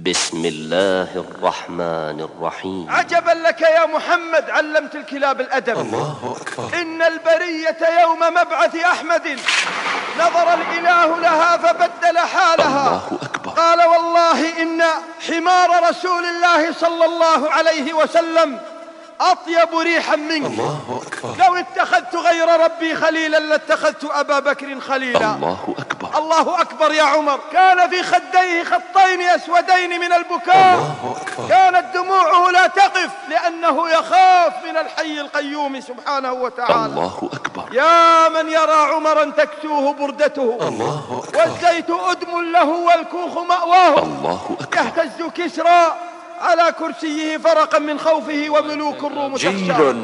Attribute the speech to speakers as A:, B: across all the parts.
A: بسم الله الرحمن الرحيم.
B: عجبا لك يا محمد، علمت الكلاب الأدب.
C: الله أكبر.
B: إن البرية يوم مبعث أحمد نظر الإله لها فبدل حالها.
C: الله أكبر.
B: قال والله إن حمار رسول الله صلى الله عليه وسلم أطيب ريحا منك.
C: الله أكبر.
B: لو اتخذت غير ربي خليلا لاتخذت أبا بكر خليلا.
C: الله أكبر.
B: الله أكبر يا عمر. كان في خديه خطين أسودين من البكاء.
C: الله أكبر.
B: كانت دموعه لا تقف لأنه يخاف من الحي القيوم سبحانه وتعالى.
C: الله أكبر.
B: يا من يرى عمرا تكسوه بردته.
C: الله أكبر.
B: والزيت أدم له والكوخ مأواه.
C: الله أكبر.
B: يهتز كسرى على كرسيه فرقا من خوفه وملوك الروم تخشى.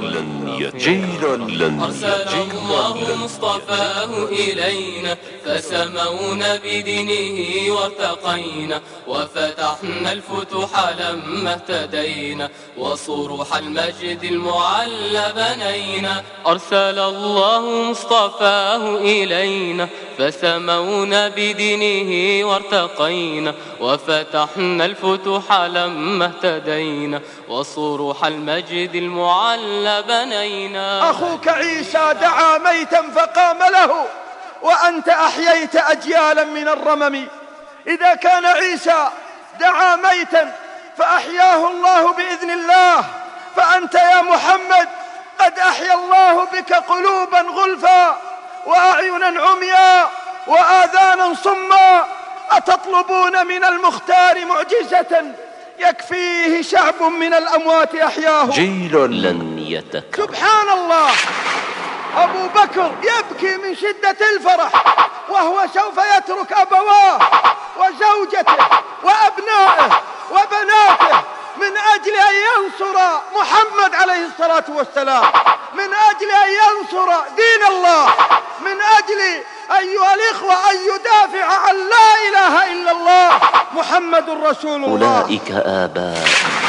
D: أرسل الله مصطفاه إلينا فسمونا بدينه وارتقينا وفتحنا الفتوح لما اهتدينا وصروح المجد المعلى بنينا. أرسل الله مصطفاه إلينا فسمونا بدينه وارتقينا وفتحنا الفتوح لما اهتدينا وصروح المجد المعلى بنينا.
B: أخوك عيسى دعا ميتا فقام له وأنت أحييت أجيالا من الرمم. إذا كان عيسى دعا ميتا فأحياه الله بإذن الله، فأنت يا محمد قد أحيا الله بك قلوبا غلفا وأعينا عميا وآذانا صما. أتطلبون من المختار معجزة يكفيه شعب من الأموات أحياه.
A: جيل لن يتكرر.
B: سبحان الله. أبو بكر يبكي من شدة الفرح وهو سوف يترك أبواه وزوجته وأبنائه وبناته من أجل أن ينصر محمد عليه الصلاة والسلام، من أجل أن ينصر دين الله، من أجل أيها الإخوة أن يدافع عن لا إله إلا الله محمد رسول الله.
A: أولئك آباء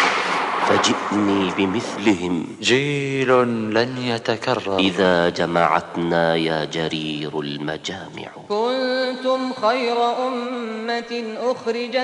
A: فجئني بمثلهم.
E: جيل لن يتكرر.
A: إذا جمعتنا يا جرير المجامع.
F: كنتم خير أمة أخرجت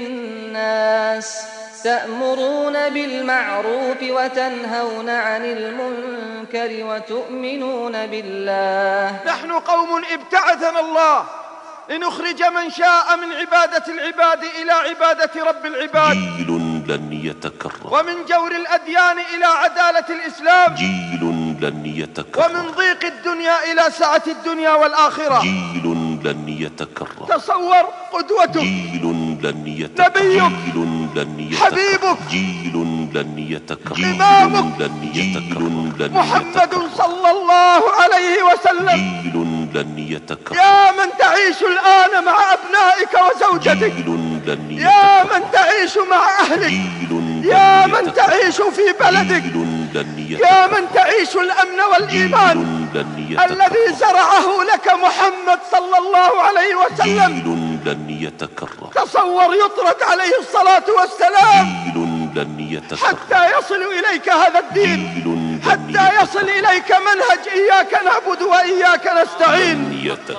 F: للناس تأمرون بالمعروف وتنهون عن المنكر وتؤمنون بالله.
B: نحن قوم ابتعثنا الله لنخرج من شاء من عبادة العباد إلى عبادة رب العباد.
C: جيل لن يتكرر.
B: ومن جور الأديان إلى عدالة الإسلام.
C: جيل لن يتكرر.
B: ومن ضيق الدنيا إلى سعة الدنيا والآخرة.
C: جيل لن يتكرر.
B: تصور قدوتك.
C: جيل لن يتكرر.
B: نبيك.
C: جيل لن يتكرر.
B: حبيبك.
C: جيل لن يتكرر.
B: إمامك.
C: جيل
B: محمد صلى الله عليه وسلم.
C: جيل لن يتكرر.
B: يا من تعيش الآن مع أبنائك وزوجتك.
C: جيل لن يتكرر.
B: يا من تعيش مع أهلك. يا من تعيش في بلدك. يا من تعيش الأمن والإيمان الذي زرعه لك محمد صلى الله عليه وسلم.
C: جيل لن يتكرر.
B: تصور يطرد عليه الصلاة والسلام
C: جيل لن يتكرر.
B: حتى يصل إليك هذا الدين، حتى يصل إليك منهج إياك نعبد وإياك نستعين.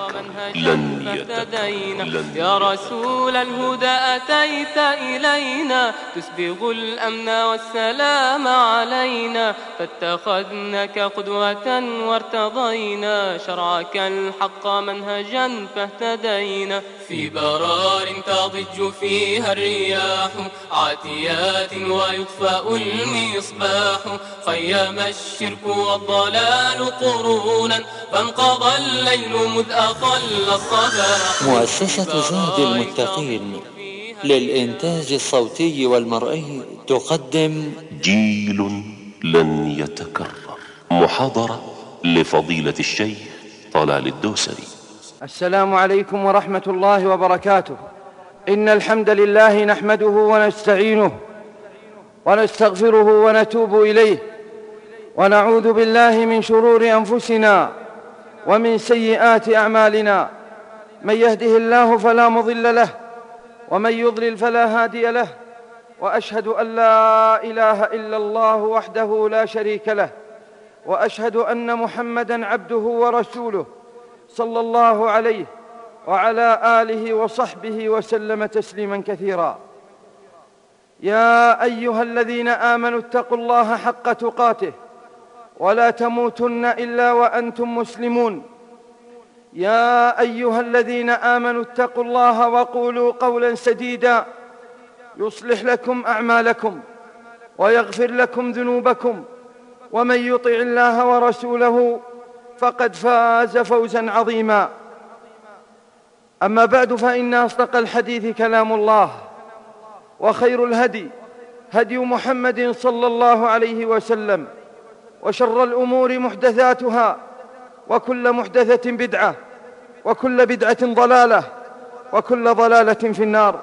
C: لن يتكرر.
D: يا رسول الهدى أتيت إلينا تسبغ الأمن والسلام علينا فاتخذناك قدوة وارتضينا شرعك الحق منهجا فاهتدينا. في برار تضج فيها الرياح عاتيات ويطفأ المصباح خيم الشرك والضلال قرونا فانقضى الليل مذ أطل الصباح.
E: مؤسسة زاد المتقين للإنتاج الصوتي والمرئي تقدم
C: جيل لن يتكرر. محاضرة لفضيلة الشيخ طلال الدوسري.
B: السلام عليكم ورحمة الله وبركاته. إن الحمد لله نحمده ونستعينه ونستغفره ونتوب إليه ونعوذ بالله من شرور أنفسنا ومن سيئات أعمالنا. من يهده الله فلا مضل له ومن يضلل فلا هادي له. وأشهد أن لا إله إلا الله وحده لا شريك له وأشهد أن محمدًا عبده ورسوله صلى الله عليه وعلى آله وصحبه وسلم تسليما كثيرا. يا أيها الذين آمنوا اتقوا الله حق تقاته ولا تموتن إلا وأنتم مسلمون. يا أيها الذين آمنوا اتقوا الله وقولوا قولا سديدا يصلح لكم أعمالكم ويغفر لكم ذنوبكم، ومن يطع الله ورسوله فقد فاز فوزا عظيما. أما بعد، فإن أصدق الحديث كلام الله، وخير الهدي هدي محمد صلى الله عليه وسلم، وشر الأمور محدثاتها، وكل محدثة بدعة، وكل بدعة ضلالة، وكل ضلالة في النار.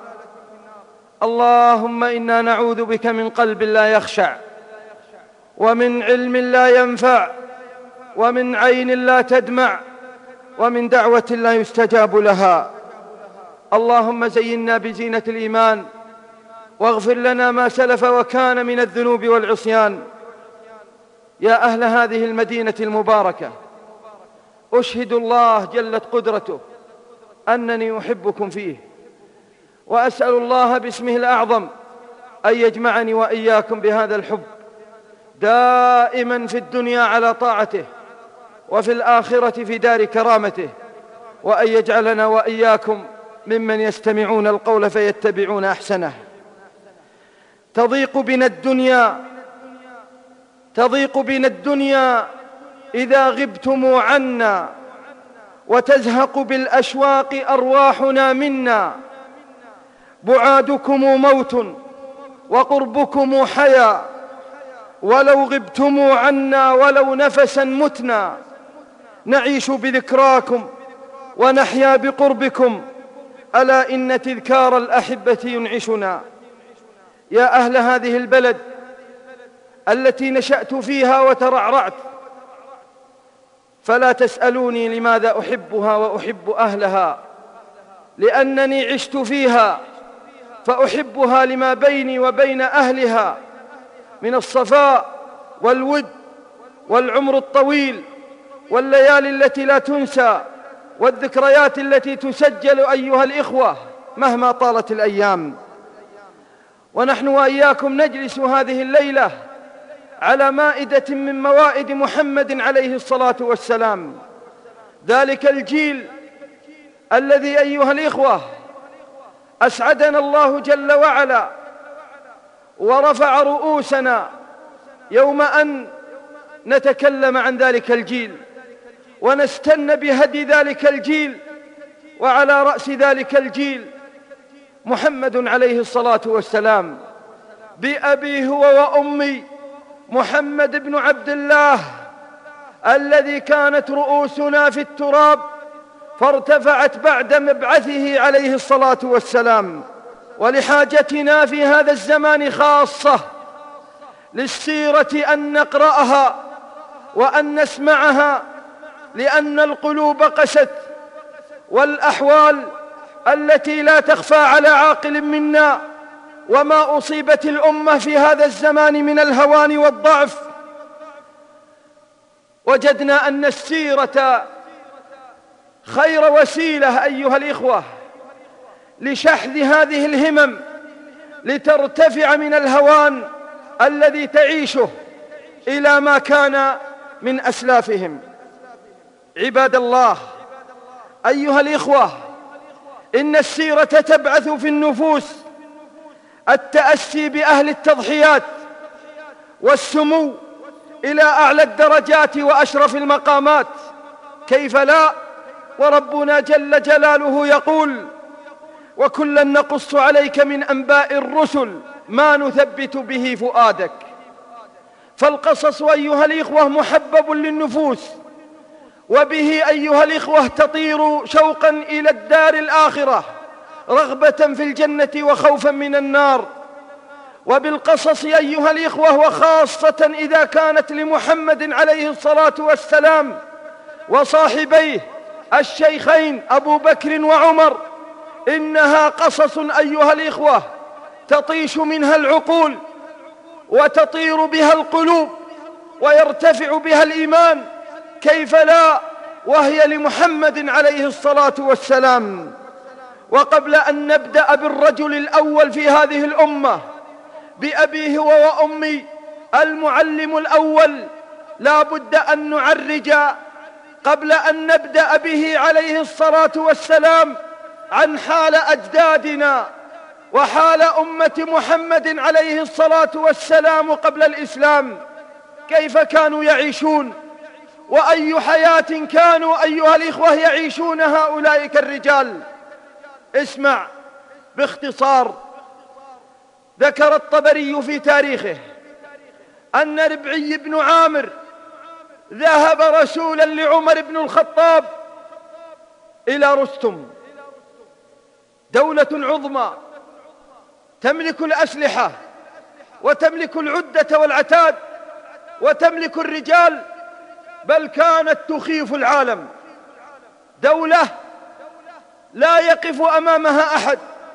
B: اللهم إنا نعوذ بك من قلب لا يخشع، ومن علم لا ينفع، ومن عين لا تدمع، ومن دعوة لا يستجاب لها. اللهم زينا بزينة الإيمان، واغفر لنا ما سلف وكان من الذنوب والعصيان. يا أهل هذه المدينة المباركة، أشهد الله جلت قدرته أنني أحبكم فيه، وأسأل الله باسمه الأعظم أن يجمعني وإياكم بهذا الحب دائما في الدنيا على طاعته، وفي الآخرة في دار كرامته، وأن يجعلنا وإياكم ممن يستمعون القول فيتبعون أحسنه. تضيق بنا الدنيا إذا غبتم عنا، وتزهق بالأشواق أرواحنا منا. بعادكم موت وقربكم حياة، ولو غبتم عنا ولو نفسا متنا. نعيش بذكراكم ونحيا بقربكم، ألا إن تذكار الأحبة ينعشنا. يا أهل هذه البلد التي نشأت فيها وترعرعت، فلا تسألوني لماذا أحبها وأحب أهلها، لأنني عشت فيها، فأحبها لما بيني وبين أهلها من الصفاء والود والعمر الطويل والليالي التي لا تنسى والذكريات التي تسجل أيها الإخوة مهما طالت الأيام. ونحن وإياكم نجلس هذه الليلة على مائدة من موائد محمد عليه الصلاة والسلام، ذلك الجيل الذي أيها الإخوة أسعدنا الله جل وعلا ورفع رؤوسنا يوم أن نتكلم عن ذلك الجيل ونستن بهدي ذلك الجيل، وعلى رأس ذلك الجيل محمد عليه الصلاة والسلام، بأبي هو وأمي محمد بن عبد الله، الذي كانت رؤوسنا في التراب فارتفعت بعد مبعثه عليه الصلاة والسلام. ولحاجتنا في هذا الزمان خاصة للسيرة أن نقرأها وأن نسمعها، لأن القلوب قست، والأحوال التي لا تخفى على عاقل منا، وما أصيبت الأمة في هذا الزمان من الهوان والضعف. وجدنا أن السيرة خير وسيلة أيها الإخوة لشحذ هذه الهمم، لترتفع من الهوان الذي تعيشه إلى ما كان من أسلافهم. عباد الله، أيها الإخوة، إن السيرة تبعث في النفوس التأسي بأهل التضحيات والسمو إلى أعلى الدرجات وأشرف المقامات. كيف لا، وربنا جل جلاله يقول: وكلا نقص عليك من أنباء الرسل ما نثبت به فؤادك. فالقصص أيها الإخوة محبب للنفوس، وبه أيها الإخوة تطير شوقا إلى الدار الآخرة، رغبة في الجنة وخوفا من النار. وبالقصص أيها الإخوة، وخاصة إذا كانت لمحمد عليه الصلاة والسلام وصاحبيه الشيخين أبو بكر وعمر، إنها قصص أيها الإخوة تطيش منها العقول وتطير بها القلوب ويرتفع بها الإيمان. كيف لا وهي لمحمد عليه الصلاة والسلام. وقبل أن نبدأ بالرجل الأول في هذه الأمة بأبيه وأمي المعلم الأول لا بد أن نعرج قبل أن نبدأ به عليه الصلاة والسلام عن حال أجدادنا وحال أمة محمد عليه الصلاة والسلام قبل الإسلام، كيف كانوا يعيشون وأي حياة كانوا أيها الإخوة يعيشون هؤلاء الرجال. اسمع باختصار. ذكر الطبري في تاريخه أن ربعي بن عامر ذهب رسولا لعمر بن الخطاب إلى رستم، دولة عظمى تملك الأسلحة وتملك العدة والعتاد وتملك الرجال، بل كانت تخيف العالم، دولة لا يقف أمامها أحد.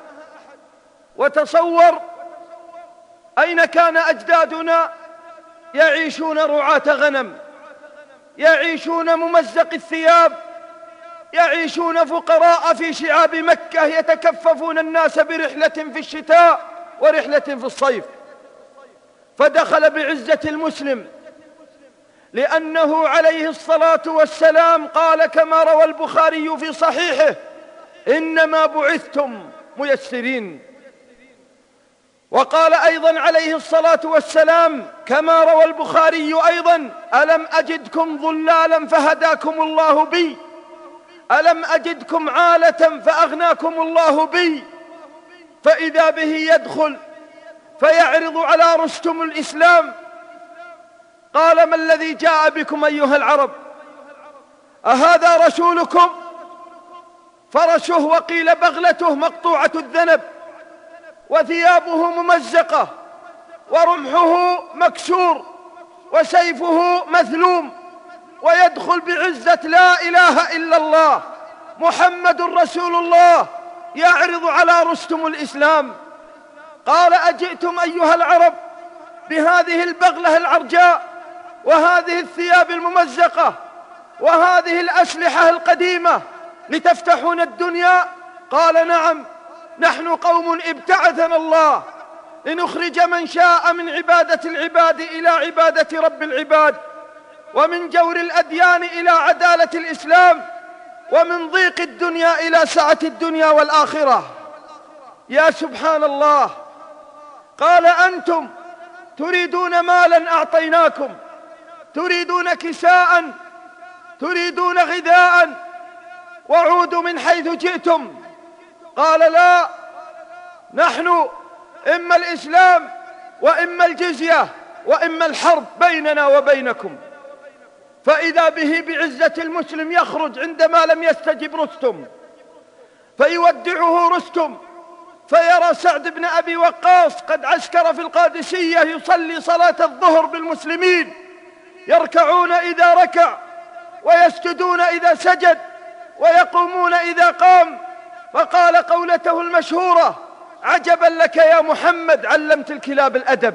B: وتصور أين كان أجدادنا يعيشون رعاة غنم، يعيشون ممزق الثياب، يعيشون فقراء في شعاب مكة يتكففون الناس برحلة في الشتاء ورحلة في الصيف. فدخل بعزة المسلم، لأنه عليه الصلاة والسلام قال كما روى البخاري في صحيحه: إنما بعثتم ميسرين. وقال أيضا عليه الصلاة والسلام كما روى البخاري أيضا: ألم أجدكم ضلالا فهداكم الله بي، ألم أجدكم عالة فأغناكم الله بي. فإذا به يدخل فيعرض على رستم الإسلام. قال: ما الذي جاء بكم أيها العرب؟ أهذا رسولكم؟ فرشه وقيل بغلته مقطوعة الذنب وثيابه ممزقة ورمحه مكسور وسيفه مثلوم، ويدخل بعزة لا إله إلا الله محمد رسول الله، يعرض على رستم الإسلام. قال: أجئتم أيها العرب بهذه البغلة العرجاء وهذه الثياب الممزقة وهذه الأسلحة القديمة لتفتحون الدنيا؟ قال: نعم، نحن قوم ابتعثنا الله لنخرج من شاء من عبادة العباد إلى عبادة رب العباد، ومن جور الأديان إلى عدالة الإسلام، ومن ضيق الدنيا إلى سعة الدنيا والآخرة. يا سبحان الله. قال: أنتم تريدون مالا أعطيناكم، تريدون كساء، تريدون غذاء، وعودوا من حيث جئتم. قال: لا، نحن إما الإسلام وإما الجزية وإما الحرب بيننا وبينكم. فإذا به بعزة المسلم يخرج عندما لم يستجب رستم، فيودعه رستم، فيرى سعد بن أبي وقاص قد عسكر في القادسية يصلي صلاة الظهر بالمسلمين، يركعون إذا ركع ويسجدون إذا سجد ويقومون إذا قام. فقال قولته المشهورة: عجبا لك يا محمد، علمت الكلاب الأدب.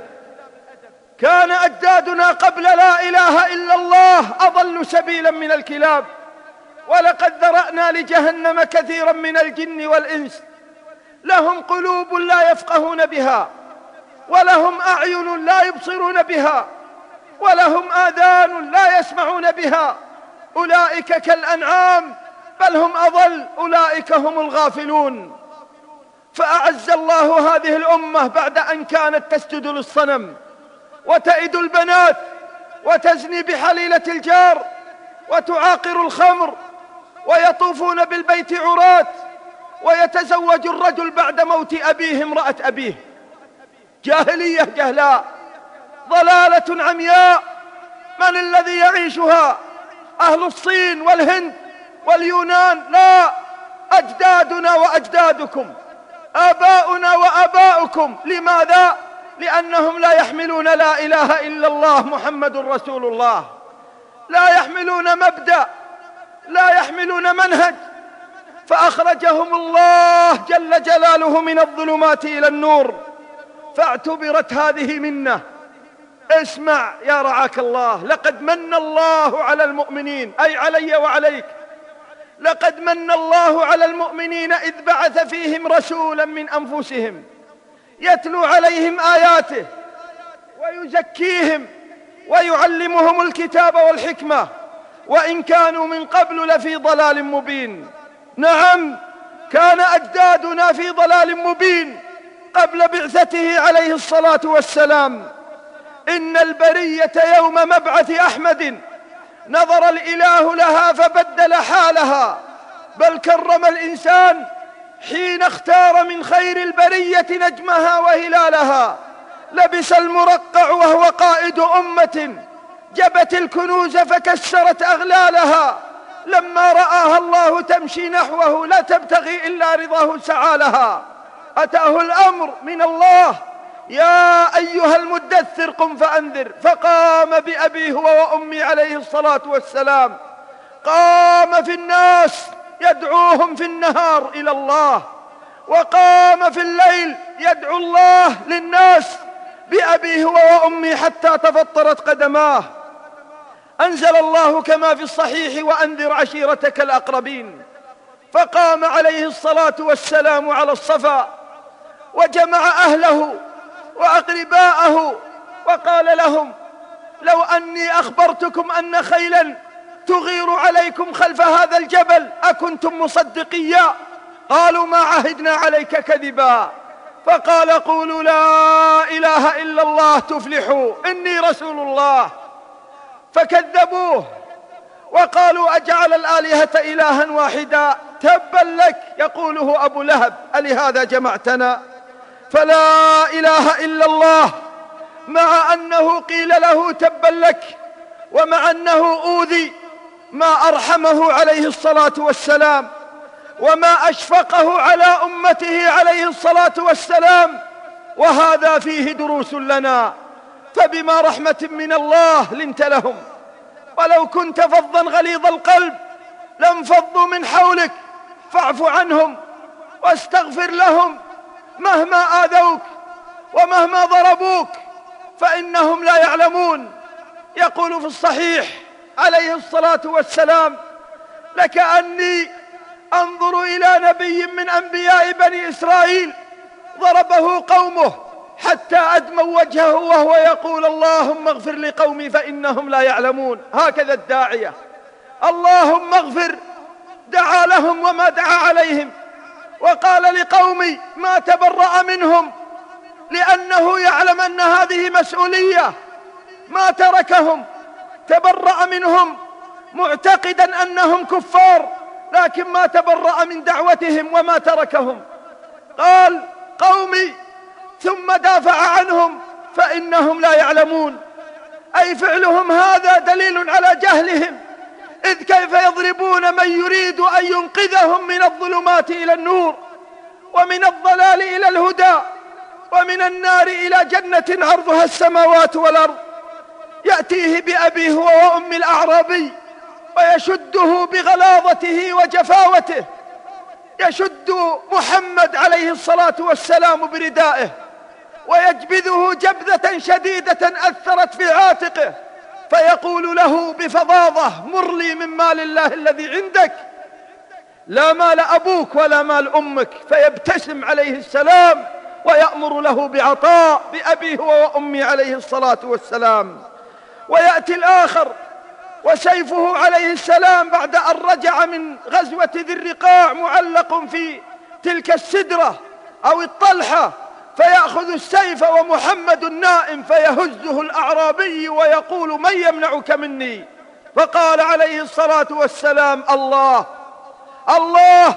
B: كان أجدادنا قبل لا إله إلا الله أضل سبيلا من الكلاب، ولقد ذرأنا لجهنم كثيرا من الجن والإنس، لهم قلوب لا يفقهون بها، ولهم أعين لا يبصرون بها، ولهم آذان لا يسمعون بها، أولئك كالأنعام بل هم أضل، أولئك هم الغافلون. فأعز الله هذه الأمة بعد أن كانت تسجد للصنم وتئد البنات وتزني بحليلة الجار وتعاقر الخمر، ويطوفون بالبيت عراة، ويتزوج الرجل بعد موت أبيه امرأة أبيه. جاهلية جهلاء، ضلالة عمياء. من الذي يعيشها؟ أهل الصين والهند واليونان؟ لا، أجدادنا وأجدادكم، آباؤنا وآباؤكم. لماذا؟ لأنهم لا يحملون لا إله إلا الله محمد رسول الله، لا يحملون مبدأ، لا يحملون منهج، فأخرجهم الله جل جلاله من الظلمات إلى النور، فاعتبرت هذه منة. اسمع يا رعاك الله: لقد من الله على المؤمنين، أي علي وعليك، لقد من الله على المؤمنين إذ بعث فيهم رسولا من أنفسهم يتلو عليهم آياته ويزكيهم ويعلمهم الكتاب والحكمة، وإن كانوا من قبل لفي ضلال مبين. نعم، كان أجدادنا في ضلال مبين قبل بعثته عليه الصلاة والسلام. إن البرية يوم مبعث أحمد نظر الإله لها فبدل حالها، بل كرم الإنسان حين اختار من خير البرية نجمها وهلالها. لبس المرقع وهو قائد أمة، جبت الكنوز فكسرت أغلالها. لما رآها الله تمشي نحوه لا تبتغي إلا رضاه سعى لها. أتاه الأمر من الله: يا أيها المدثر قم فأنذر، فقام بأبيه وأمي عليه الصلاة والسلام. قام في الناس يدعوهم في النهار إلى الله، وقام في الليل يدعو الله للناس بأبيه وأمي حتى تفطرت قدماه. أنزل الله كما في الصحيح: وأنذر عشيرتك الأقربين. فقام عليه الصلاة والسلام على الصفا وجمع أهله وأقرباءه وقال لهم: لو أني أخبرتكم أن خيلا تغير عليكم خلف هذا الجبل أكنتم مصدقيا؟ قالوا: ما عهدنا عليك كذبا. فقال: قولوا لا إله إلا الله تفلحوا، إني رسول الله. فكذبوه وقالوا: أجعل الآلهة إلها واحدا، تبا لك، يقوله أبو لهب، ألهذا جمعتنا؟ فلا إله إلا الله، مع أنه قيل له تبا لك ومع أنه أوذي، ما أرحمه عليه الصلاة والسلام وما أشفقه على أمته عليه الصلاة والسلام. وهذا فيه دروس لنا. فبما رحمة من الله لنت لهم، ولو كنت فظا غليظ القلب لانفضوا من حولك، فاعف عنهم واستغفر لهم مهما آذوك ومهما ضربوك، فإنهم لا يعلمون. يقول في الصحيح عليه الصلاة والسلام: لكأني أنظر إلى نبي من أنبياء بني إسرائيل ضربه قومه حتى أدموا وجهه وهو يقول: اللهم اغفر لقومي فإنهم لا يعلمون. هكذا الداعية: اللهم اغفر، دعا لهم وما دعا عليهم، وقال لقومي ما تبرأ منهم لأنه يعلم أن هذه مسؤولية، ما تركهم، تبرأ منهم معتقدا أنهم كفار، لكن ما تبرأ من دعوتهم وما تركهم. قال: قومي، ثم دافع عنهم فإنهم لا يعلمون. أي فعلهم هذا دليل على جهلهم، إذ كيف يضربون من يريد أن ينقذهم من الظلمات إلى النور، ومن الضلال إلى الهدى، ومن النار إلى جنة عرضها السماوات والأرض. يأتيه بأبيه وأم الأعرابي ويشده بغلاظته وجفاوته، يشد محمد عليه الصلاة والسلام بردائه ويجبذه جبذة شديدة أثرت في عاتقه، فيقول له بفظاظة: مر لي من مال الله الذي عندك، لا مال أبوك ولا مال أمك. فيبتسم عليه السلام ويأمر له بعطاء بأبيه وأمي عليه الصلاة والسلام. ويأتي الآخر وسيفه عليه السلام بعد أن رجع من غزوة ذي الرقاع معلق في تلك السدرة أو الطلحة، فيأخذ السيف ومحمد نائم، فيهزه الأعرابي ويقول: من يمنعك مني؟ فقال عليه الصلاة والسلام: الله. الله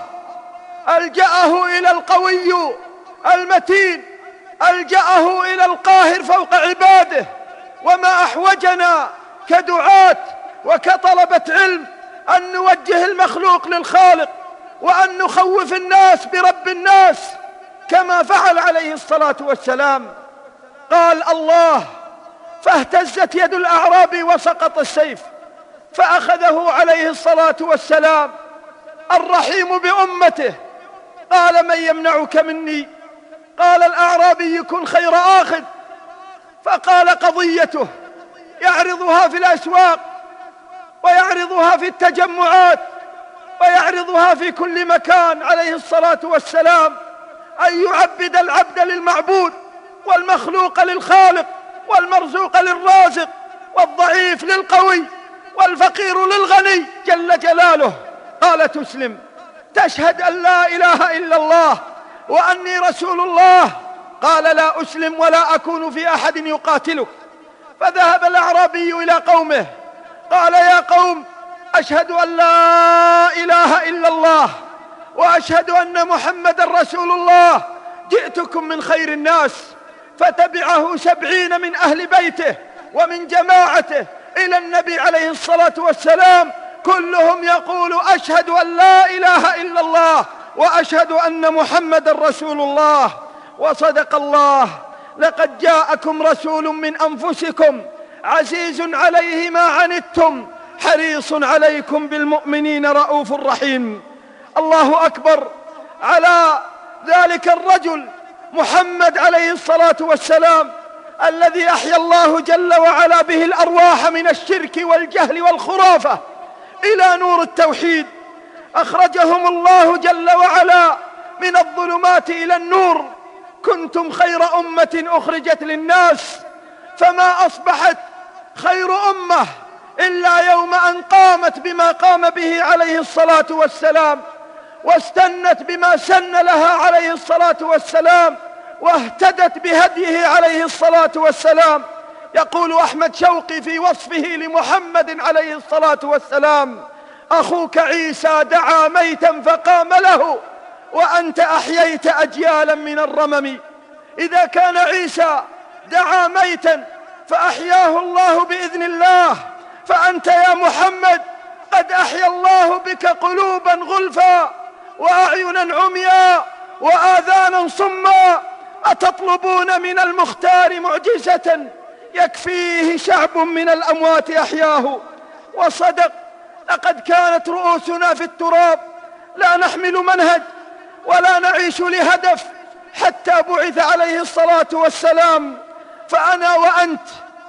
B: ألجأه إلى القوي المتين، ألجأه إلى القاهر فوق عباده. وما أحوجنا كدعاة وكطلبة علم أن نوجه المخلوق للخالق، وأن نخوف الناس برب الناس كما فعل عليه الصلاة والسلام. قال: الله، فاهتزت يد الأعرابي وسقط السيف، فأخذه عليه الصلاة والسلام الرحيم بأمته. قال: من يمنعك مني؟ قال الأعرابي: كن خير آخذ. فقال: قضيته يعرضها في الأسواق، ويعرضها في التجمعات، ويعرضها في كل مكان عليه الصلاة والسلام. أن يعبد العبد للمعبود، والمخلوق للخالق، والمرزوق للرازق، والضعيف للقوي، والفقير للغني جل جلاله. قال تسلم تشهد أن لا إله إلا الله وأني رسول الله؟ قال لا أسلم ولا أكون في أحد يقاتلك. فذهب الأعرابي إلى قومه قال يا قوم أشهد أن لا إله إلا الله وأشهد أن محمد رسول الله، جئتكم من خير الناس. فتبعه 70 من أهل بيته ومن جماعته إلى النبي عليه الصلاة والسلام، كلهم يقول أشهد أن لا إله إلا الله وأشهد أن محمد رسول الله. وصدق الله، لقد جاءكم رسول من أنفسكم عزيز عليه ما عنتم حريص عليكم بالمؤمنين رؤوف رحيم. الله أكبر على ذلك الرجل محمد عليه الصلاة والسلام، الذي أحيا الله جل وعلا به الأرواح من الشرك والجهل والخرافة إلى نور التوحيد. أخرجهم الله جل وعلا من الظلمات إلى النور. كنتم خير أمة أخرجت للناس، فما أصبحت خير أمة إلا يوم أن قامت بما قام به عليه الصلاة والسلام، واستنت بما سن لها عليه الصلاة والسلام، واهتدت بهديه عليه الصلاة والسلام. يقول أحمد شوقي في وصفه لمحمد عليه الصلاة والسلام: أخوك عيسى دعا ميتا فقام له، وأنت أحييت أجيالا من الرمم. إذا كان عيسى دعا ميتا فأحياه الله بإذن الله، فأنت يا محمد قد أحيا الله بك قلوبا غلفا وأعينا عميا وآذانا صما. أتطلبون من المختار معجزة يكفيه شعب من الأموات أحياه؟ وصدق، لقد كانت رؤوسنا في التراب، لا نحمل منهج ولا نعيش لهدف حتى بعث عليه الصلاة والسلام. فأنا وأنت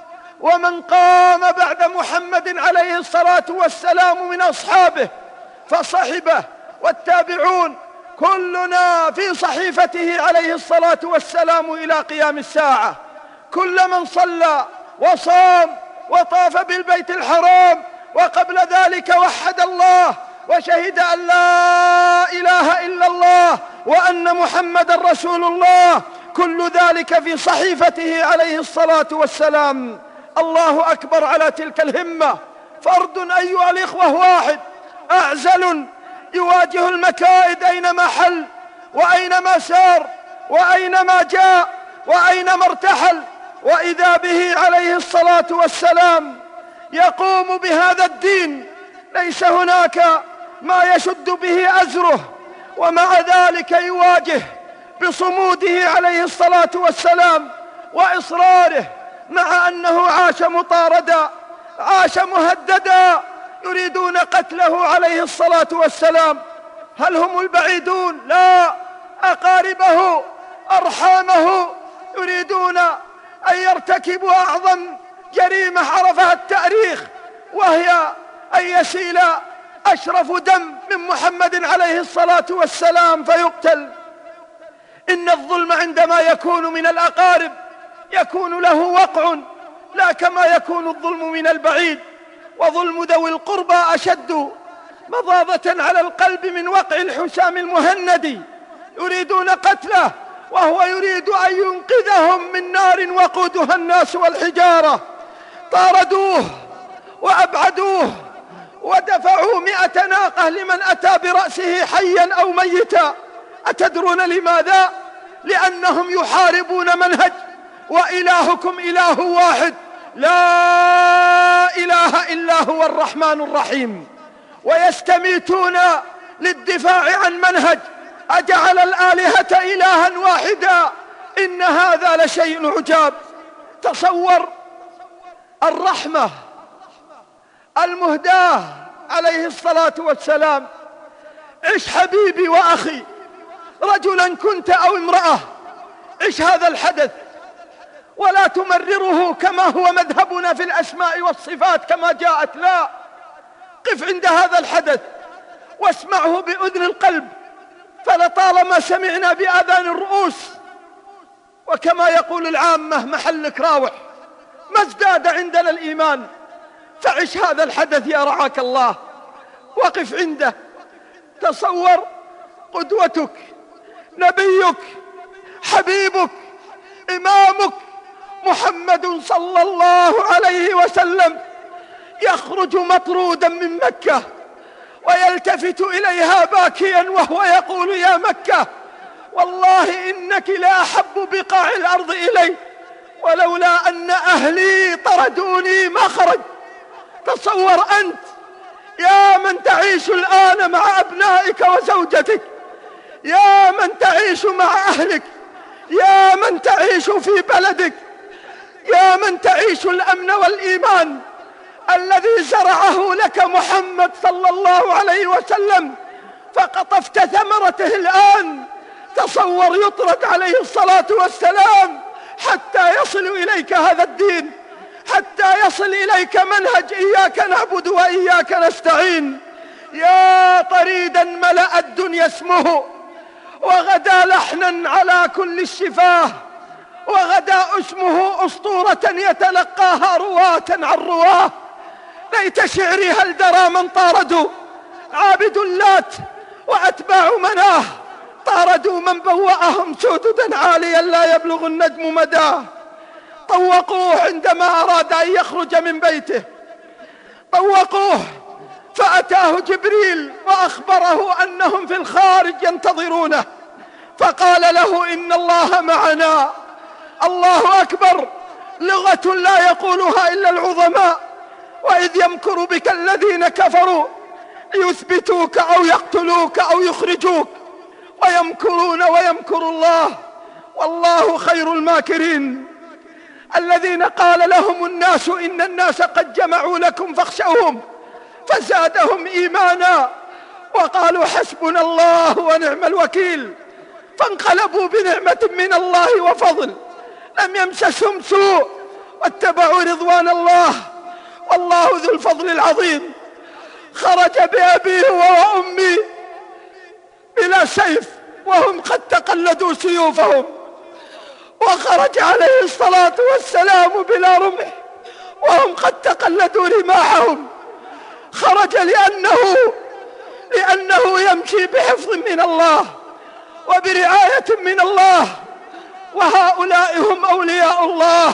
B: ومن قام بعد محمد عليه الصلاة والسلام من أصحابه فصحبه والتابعون، كلنا في صحيفته عليه الصلاة والسلام إلى قيام الساعة. كل من صلى وصام وطاف بالبيت الحرام وقبل ذلك وحد الله وشهد أن لا إله إلا الله وأن محمد رسول الله، كل ذلك في صحيفته عليه الصلاة والسلام. الله أكبر على تلك الهمة. فرد أيها الإخوة واحد أعزل يواجه المكائد أينما حل وأينما سار وأينما جاء وأينما ارتحل، وإذا به عليه الصلاة والسلام يقوم بهذا الدين، ليس هناك ما يشد به أزره، ومع ذلك يواجه بصموده عليه الصلاة والسلام وإصراره، مع أنه عاش مطاردا، عاش مهددا، يريدون قتله عليه الصلاة والسلام. هل هم البعيدون؟ لا، أقاربه أرحامه يريدون أن يرتكبوا أعظم جريمة عرفها التاريخ، وهي أن يسيل أشرف دم من محمد عليه الصلاة والسلام فيقتل. إن الظلم عندما يكون من الأقارب يكون له وقع، لا كما يكون الظلم من البعيد. وظلم ذوي القربى أشد مضاضة على القلب من وقع الحسام المهندي، يريدون قتله وهو يريد أن ينقذهم من نار وقودها الناس والحجارة. طاردوه وأبعدوه ودفعوا 100 ناقة لمن أتى برأسه حيا أو ميتا. أتدرون لماذا؟ لأنهم يحاربون منهج وإلهكم إله واحد لا إله إلا هو الرحمن الرحيم، ويستميتون للدفاع عن منهج. أجعل الآلهة إلها واحدا؟ إن هذا لشيء عجاب. تصور الرحمة المهداة عليه الصلاة والسلام. عش حبيبي وأخي، رجلا كنت أو امرأة، عش هذا الحدث ولا تمرره كما هو مذهبنا في الأسماء والصفات كما جاءت، لا، قف عند هذا الحدث واسمعه بأذن القلب، فلطالما سمعنا بآذان الرؤوس، وكما يقول العامة محلك راوح، ما ازداد عندنا الإيمان. فعش هذا الحدث يا رعاك الله، وقف عنده، تصور قدوتك، نبيك، حبيبك، إمامك محمد صلى الله عليه وسلم يخرج مطرودا من مكة، ويلتفت إليها باكيا وهو يقول: يا مكة، والله إنك لا أحب بقاع الأرض إلي، ولولا أن أهلي طردوني ما خرج. تصور أنت يا من تعيش الآن مع أبنائك وزوجتك، يا من تعيش مع أهلك، يا من تعيش في بلدك، يا من تعيش الأمن والإيمان الذي زرعه لك محمد صلى الله عليه وسلم، فقطفت ثمرته الآن. تصور يطرد عليه الصلاة والسلام حتى يصل إليك هذا الدين، حتى يصل إليك منهج إياك نعبد وإياك نستعين. يا طريدا ملأ الدنيا اسمه، وغدا لحنا على كل الشفاه، وغدا اسمه أسطورة يتلقاها رواة عن رواه. ليت شعري هل درى من طاردوا عابد اللات وأتباع مناه، طاردوا من بوأهم سددا عاليا لا يبلغ النجم مداه. طوقوه عندما أراد أن يخرج من بيته، طوقوه فأتاه جبريل وأخبره أنهم في الخارج ينتظرونه، فقال له: إن الله معنا. الله أكبر لغة لا يقولها إلا العظماء. وإذ يمكر بك الذين كفروا ليثبتوك أو يقتلوك أو يخرجوك، ويمكرون ويمكر الله والله خير الماكرين. الذين قال لهم الناس إن الناس قد جمعوا لكم فاخشوهم فزادهم إيمانا وقالوا حسبنا الله ونعم الوكيل، فانقلبوا بنعمة من الله وفضل لم يمسسهم سوء واتبعوا رضوان الله والله ذو الفضل العظيم. خرج بأبيه وأمي بلا سيف وهم قد تقلدوا سيوفهم، وخرج عليه الصلاة والسلام بلا رمح وهم قد تقلدوا رماحهم. خرج لأنه يمشي بحفظ من الله وبرعاية من الله، وهؤلاء هم أولياء الله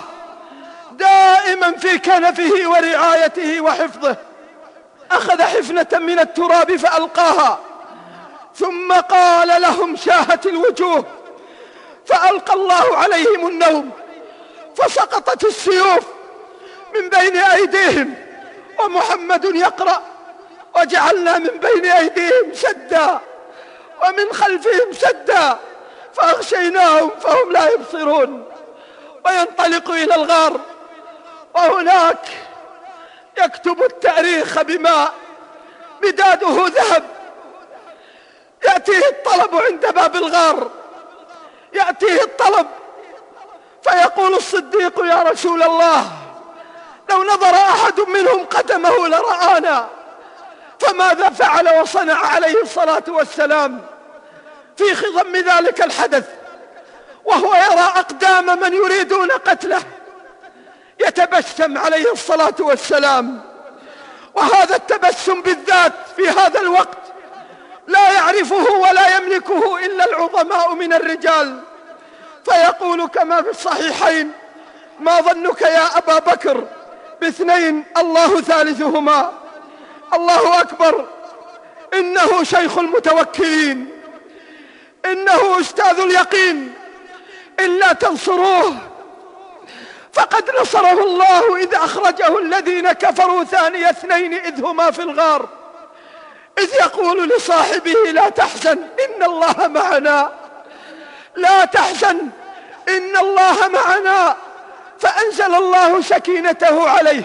B: دائما في كنفه ورعايته وحفظه. أخذ حفنة من التراب فألقاها، ثم قال لهم: شاهت الوجوه، فألقى الله عليهم النوم، فسقطت السيوف من بين أيديهم ومحمد يقرأ: وجعلنا من بين أيديهم سدا ومن خلفهم سدا فأغشيناهم فهم لا يبصرون. وينطلق إلى الغار، وهناك يكتب التاريخ بماء مداده ذهب. يأتيه الطلب عند باب الغار، يأتيه الطلب فيقول الصديق: يا رسول الله، لو نظر أحد منهم قدمه لرآنا. فماذا فعل وصنع عليه الصلاة والسلام في خضم ذلك الحدث وهو يرى أقدام من يريدون قتله؟ يتبسم عليه الصلاة والسلام، وهذا التبسم بالذات في هذا الوقت لا يعرفه ولا يملكه إلا العظماء من الرجال. فيقول كما في الصحيحين: ما ظنك يا أبا بكر باثنين الله ثالثهما. الله أكبر، إنه شيخ المتوكلين، إنه أستاذ اليقين، إلا تنصروه فقد نصره الله إذ أخرجه الذين كفروا ثاني اثنين إذ هما في الغار، إذ يقول لصاحبه: لا تحزن إن الله معنا، لا تحزن إن الله معنا. فأنزل الله سكينته عليه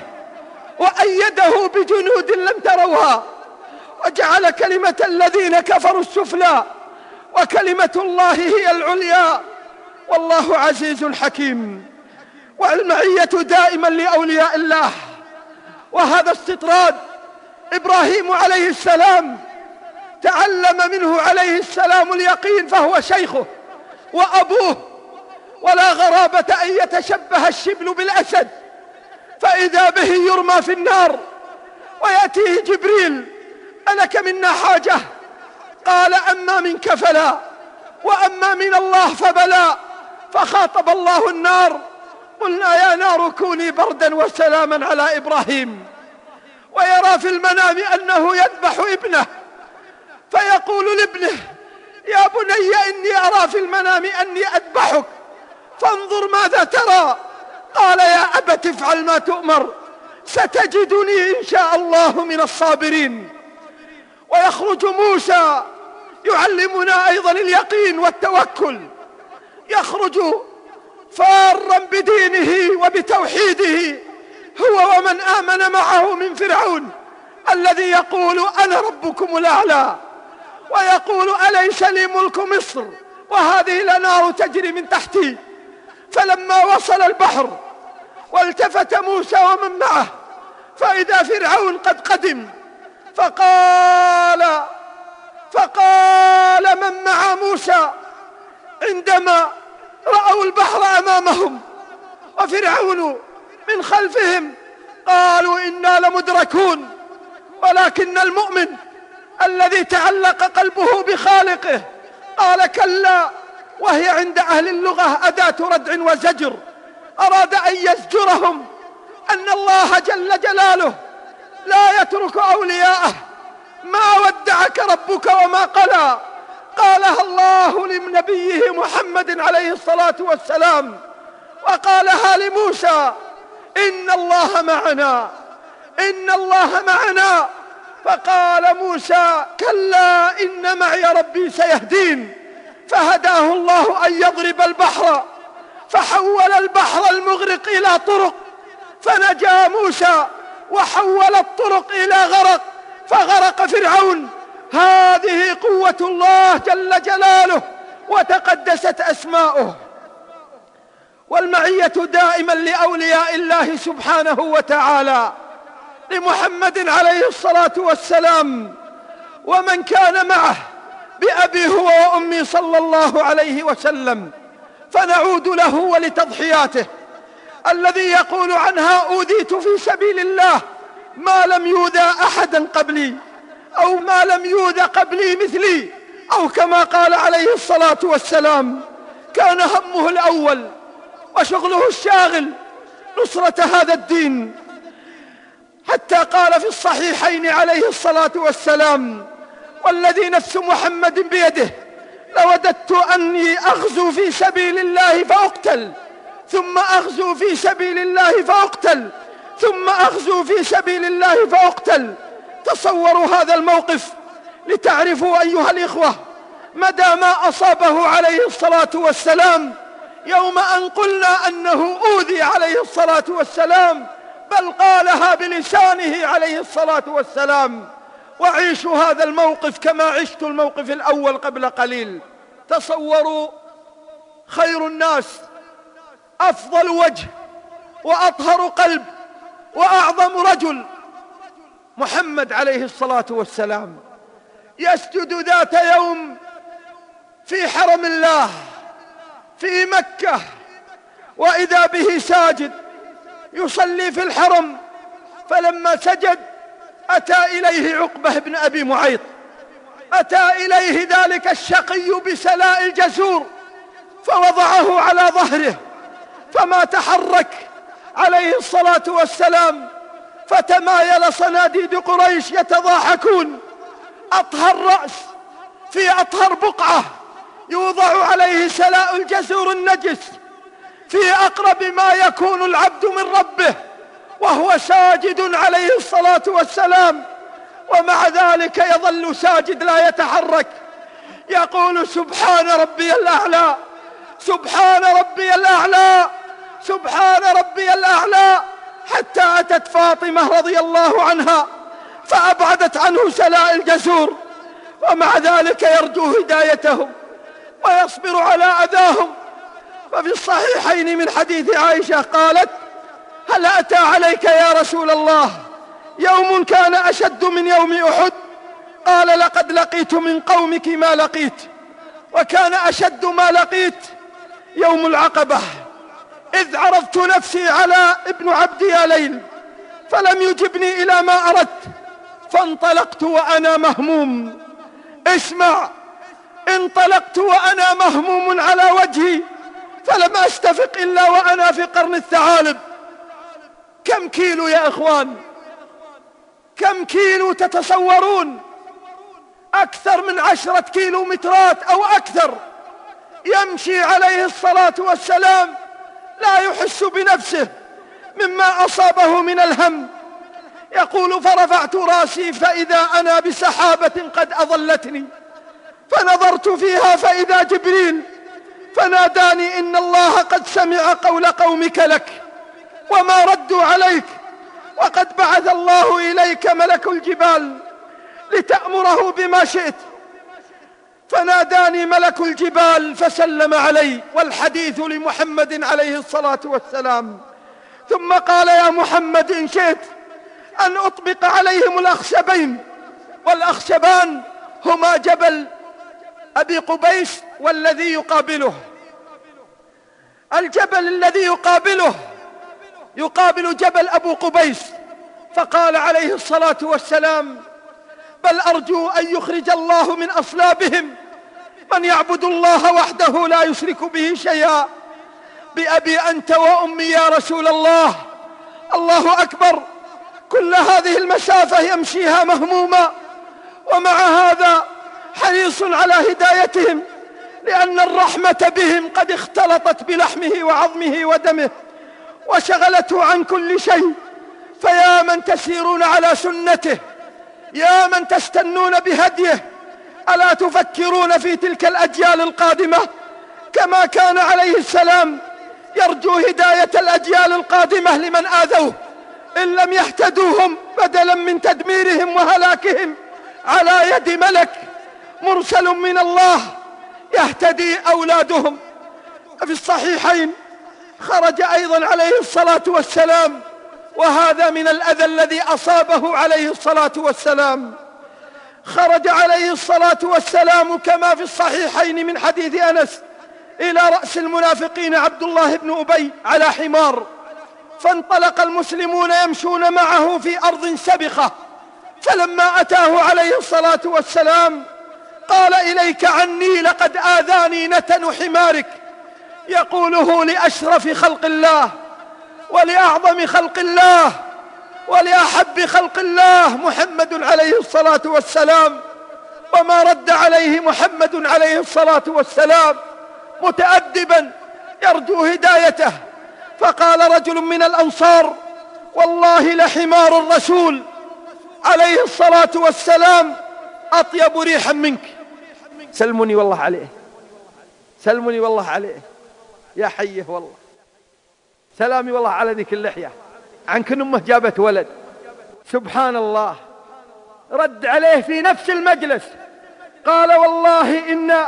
B: وأيده بجنود لم تروها، وجعل كلمة الذين كفروا السفلى وكلمة الله هي العليا، والله عزيز حكيم. والمعية دائما لأولياء الله. وهذا استطراد إبراهيم عليه السلام تعلم منه عليه السلام اليقين فهو شيخه وأبوه، ولا غرابة أن يتشبه الشبل بالأسد، فإذا به يرمى في النار ويأتيه جبريل: ألك منا حاجة؟ قال: أما منك فلا، وأما من الله فبلا. فخاطب الله النار: قلنا يا نار كوني بردا وسلاما على إبراهيم. ويرى في المنام أنه يذبح ابنه، فيقول لابنه: يا بني إني أرى في المنام أني أذبحك فانظر ماذا ترى. قال: يا أبت افعل ما تؤمر ستجدني إن شاء الله من الصابرين. ويخرج موسى يعلمنا أيضا اليقين والتوكل، يخرج فارا بدينه وبتوحيده هو ومن آمن معه من فرعون الذي يقول: أنا ربكم الأعلى، ويقول: أليس لي ملك مصر وهذه الأنهار تجري من تحتي. فلما وصل البحر والتفت موسى ومن معه فإذا فرعون قد قدم، فقال من مع موسى عندما رأوا البحر أمامهم وفرعون من خلفهم قالوا: إنا لمدركون. ولكن المؤمن الذي تعلق قلبه بخالقه قال: كلا. وهي عند أهل اللغة أداة ردع وزجر، أراد أن يزجرهم أن الله جل جلاله لا يترك أولياءه. ما ودعك ربك وما قلى، قالها الله لنبيه محمد عليه الصلاة والسلام، وقالها لموسى: إن الله معنا، إن الله معنا. فقال موسى: كلا إن معي ربي سيهدين. فهداه الله أن يضرب البحر، فحول البحر المغرق إلى طرق، فنجا موسى، وحول الطرق إلى غرق، فغرق فرعون. هذه قوة الله جل جلاله وتقدست أسماؤه. والمعية دائما لأولياء الله سبحانه وتعالى، لمحمد عليه الصلاة والسلام ومن كان معه بأبي هو وأمي صلى الله عليه وسلم. فنعود له ولتضحياته الذي يقول عنها: أوذيت في سبيل الله ما لم يؤذى أحدا قبلي، أو ما لم يؤذى قبلي مثلي، أو كما قال عليه الصلاة والسلام: كان همه الأول وشغله الشاغل نصرة هذا الدين، حتى قال في الصحيحين عليه الصلاة والسلام: والذي نفس محمد بيده لوددت أني أغزو في سبيل الله فأقتل، ثم أغزو في سبيل الله فأقتل، ثم أغزو في سبيل الله فأقتل. تصوروا هذا الموقف لتعرفوا أيها الإخوة مدى ما أصابه عليه الصلاة والسلام يوم أن قلنا أنه أوذي عليه الصلاة والسلام، بل قالها بلسانه عليه الصلاة والسلام. وعيشوا هذا الموقف كما عشت الموقف الأول قبل قليل. تصوروا خير الناس، أفضل وجه وأطهر قلب وأعظم رجل، محمد عليه الصلاة والسلام، يسجد ذات يوم في حرم الله في مكة، وإذا به ساجد يصلي في الحرم. فلما سجد أتى إليه عقبة بن أبي معيط، أتى إليه ذلك الشقي بسلاء الجسور فوضعه على ظهره، فما تحرك عليه الصلاة والسلام، فتمايل صناديد قريش يتضاحكون. أطهر رأس في أطهر بقعة يوضع عليه سلاء الجسور النجس، في أقرب ما يكون العبد من ربه وهو ساجد عليه الصلاة والسلام، ومع ذلك يظل ساجد لا يتحرك، يقول: سبحان ربي الأعلى، سبحان ربي الأعلى، سبحان ربي الأعلى، حتى أتت فاطمة رضي الله عنها فأبعدت عنه سلاء الجسور، ومع ذلك يرجو هدايتهم ويصبر على أذاهم. ففي الصحيحين من حديث عائشة قالت: هل أتى عليك يا رسول الله يوم كان أشد من يوم أحد؟ فقال لقد لقيت من قومك ما لقيت، وكان أشد ما لقيت يوم العقبة، إذ عرضت نفسي على ابن عبد يا ليل فلم يجبني إلى ما أردت، فانطلقت وأنا مهموم. اسمع، انطلقت وأنا مهموم على وجهي، فلم أستفق إلا وأنا في قرن الثعالب. كم كيلو يا إخوان؟ كم كيلو تتصورون؟ أكثر من 10 كيلومترات أو أكثر، يمشي عليه الصلاة والسلام لا يحس بنفسه مما أصابه من الهم. يقول فرفعت راسي فإذا أنا بسحابة قد أظلتني، فنظرت فيها فإذا جبريل فناداني إن الله قد سمع قول قومك لك وما ردوا عليك، وقد بعث الله إليك ملك الجبال لتأمره بما شئت. فناداني ملك الجبال فسلم علي، والحديث لمحمد عليه الصلاة والسلام. ثم قال يا محمد إن شئت أن أطبق عليهم الأخشبين، والأخشبان هما جبل أبي قبيس والذي يقابله. الجبل الذي يقابل جبل أبو قبيس. فقال عليه الصلاة والسلام بل أرجو أن يخرج الله من أصلابهم من يعبد الله وحده لا يشرك به شيئا. بأبي أنت وأمي يا رسول الله. الله أكبر، كل هذه المسافة يمشيها مهموما، ومع هذا حريص على هدايتهم، لأن الرحمة بهم قد اختلطت بلحمه وعظمه ودمه وشغلته عن كل شيء. فيا من تسيرون على سنته، يا من تستنون بهديه، ألا تفكرون في تلك الأجيال القادمة كما كان عليه السلام يرجو هداية الأجيال القادمة لمن آذوه إن لم يهتدوهم، بدلا من تدميرهم وهلاكهم على يد ملك مرسل من الله يهتدي أولادهم. في الصحيحين خرج أيضا عليه الصلاة والسلام، وهذا من الأذى الذي أصابه عليه الصلاة والسلام. خرج عليه الصلاة والسلام كما في الصحيحين من حديث أنس إلى رأس المنافقين عبد الله بن أبي على حمار، فانطلق المسلمون يمشون معه في أرض سبخة، فلما أتاه عليه الصلاة والسلام قال إليك عني، لقد آذاني نتن حمارك. يقوله لأشرف خلق الله ولأعظم خلق الله ولأحب خلق الله محمد عليه الصلاة والسلام، وما رد عليه محمد عليه الصلاة والسلام متأدبا يرجو هدايته. فقال رجل من الأنصار والله لحمار الرسول عليه الصلاة والسلام أطيب ريحا منك. سلمني والله عليه، سلمني والله عليه يا حيه، والله سلامي والله على ذيك اللحية، عن كن أمه جابت ولد. سبحان الله. رد عليه في نفس المجلس قال والله إن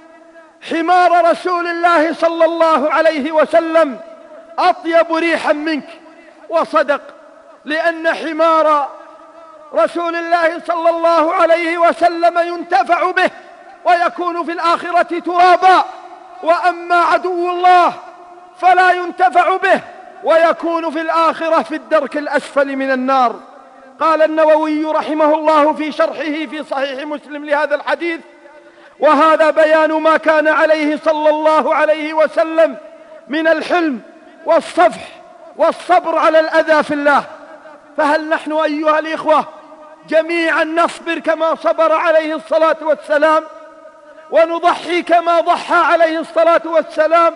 B: حمار رسول الله صلى الله عليه وسلم أطيب ريحا منك. وصدق، لأن حمار رسول الله صلى الله عليه وسلم ينتفع به ويكون في الآخرة ترابا، وأما عدو الله فلا ينتفع به ويكون في الآخرة في الدرك الأسفل من النار. قال النووي رحمه الله في شرحه في صحيح مسلم لهذا الحديث: وهذا بيان ما كان عليه صلى الله عليه وسلم من الحلم والصفح والصبر على الأذى في الله. فهل نحن أيها الإخوة جميعا نصبر كما صبر عليه الصلاة والسلام، ونضحي كما ضحى عليه الصلاة والسلام؟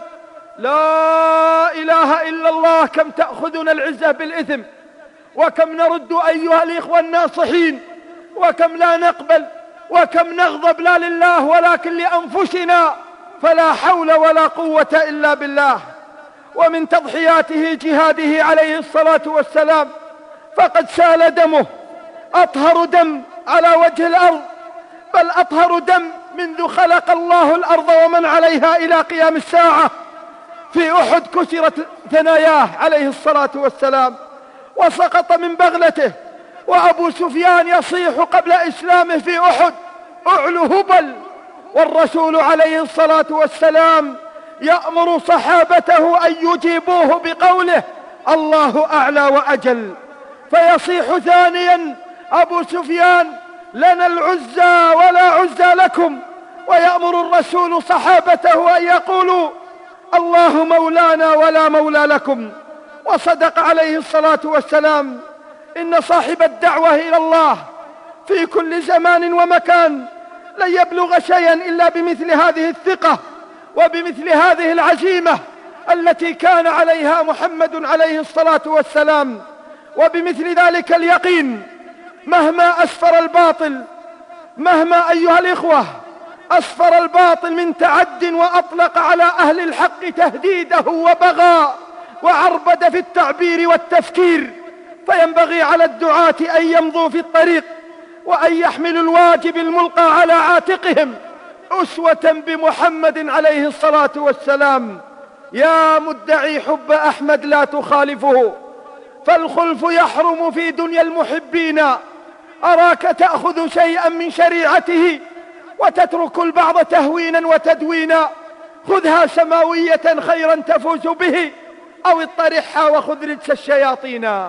B: لا إله إلا الله. كم تأخذنا العزة بالإثم، وكم نرد أيها الإخوة الناصحين، وكم لا نقبل، وكم نغضب لا لله ولكن لأنفسنا، فلا حول ولا قوة إلا بالله. ومن تضحياته جهاده عليه الصلاة والسلام فقد سال دمه أطهر دم على وجه الأرض، بل أطهر دم منذ خلق الله الأرض ومن عليها إلى قيام الساعة. في أحد كسرت ثناياه عليه الصلاة والسلام، وسقط من بغلته وأبو سفيان يصيح قبل إسلامه في أحد: أعلو هبل. والرسول عليه الصلاة والسلام يأمر صحابته أن يجيبوه بقوله: الله أعلى وأجل. فيصيح ثانيا أبو سفيان: لنا العزى ولا عزى لكم. ويأمر الرسول صحابته أن يقولوا: الله مولانا ولا مولى لكم. وصدق عليه الصلاة والسلام: إن صاحب الدعوة إلى الله في كل زمان ومكان لن يبلغ شيئا إلا بمثل هذه الثقة وبمثل هذه العزيمة التي كان عليها محمد عليه الصلاة والسلام، وبمثل ذلك اليقين. مهما أسفر الباطل، مهما أيها الإخوة أسفر الباطل من تعد وأطلق على أهل الحق تهديده وبغى وعربد في التعبير والتفكير، فينبغي على الدعاة أن يمضوا في الطريق وأن يحملوا الواجب الملقى على عاتقهم أسوة بمحمد عليه الصلاة والسلام. يا مدعي حب أحمد لا تخالفه، فالخلف يحرم في دنيا المحبين. أراك تأخذ شيئا من شريعته وتترك البعض تهوينا وتدوينا. خذها سماوية خيرا تفوز به، أو اطرحها وخذ رجس الشياطين.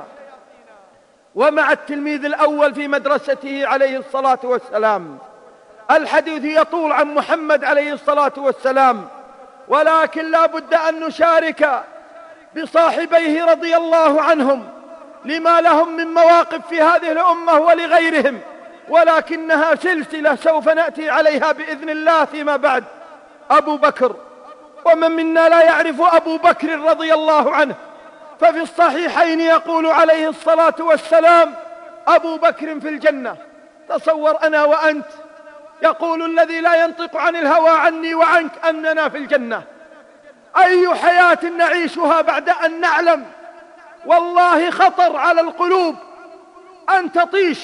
B: ومع التلميذ الأول في مدرسته عليه الصلاة والسلام الحديث يطول عن محمد عليه الصلاة والسلام، ولكن لا بد أن نشارك بصاحبيه رضي الله عنهم لما لهم من مواقف في هذه الأمة ولغيرهم، ولكنها سلسلة سوف نأتي عليها بإذن الله فيما بعد. أبو بكر، ومن منا لا يعرف أبو بكر رضي الله عنه؟ ففي الصحيحين يقول عليه الصلاة والسلام: أبو بكر في الجنة. تصور أنا وأنت، يقول الذي لا ينطق عن الهوى عني وعنك أننا في الجنة. أي حياة نعيشها بعد أن نعلم والله خطر على القلوب أن تطيش،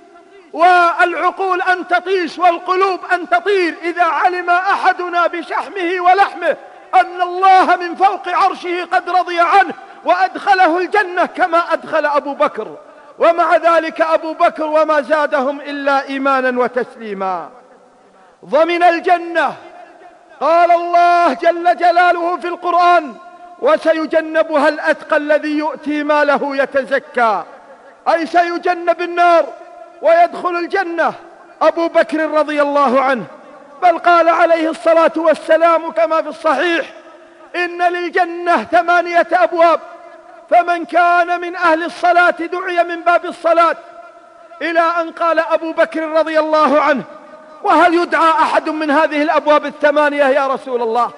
B: والعقول أن تطيش، والقلوب أن تطير إذا علم أحدنا بشحمه ولحمه أن الله من فوق عرشه قد رضي عنه وأدخله الجنة كما أدخل أبو بكر. ومع ذلك أبو بكر وما زادهم إلا إيمانا وتسليما. ضمن الجنة، قال الله جل جلاله في القرآن: وسيجنبها الأتقى الذي يؤتي ماله يتزكى، أي سيجنب النار ويدخل الجنة أبو بكر رضي الله عنه. بل قال عليه الصلاة والسلام كما في الصحيح: إن للجنة 8 أبواب، فمن كان من أهل الصلاة دعي من باب الصلاة، إلى أن قال أبو بكر رضي الله عنه: وهل يدعى أحد من هذه الأبواب 8 يا رسول الله؟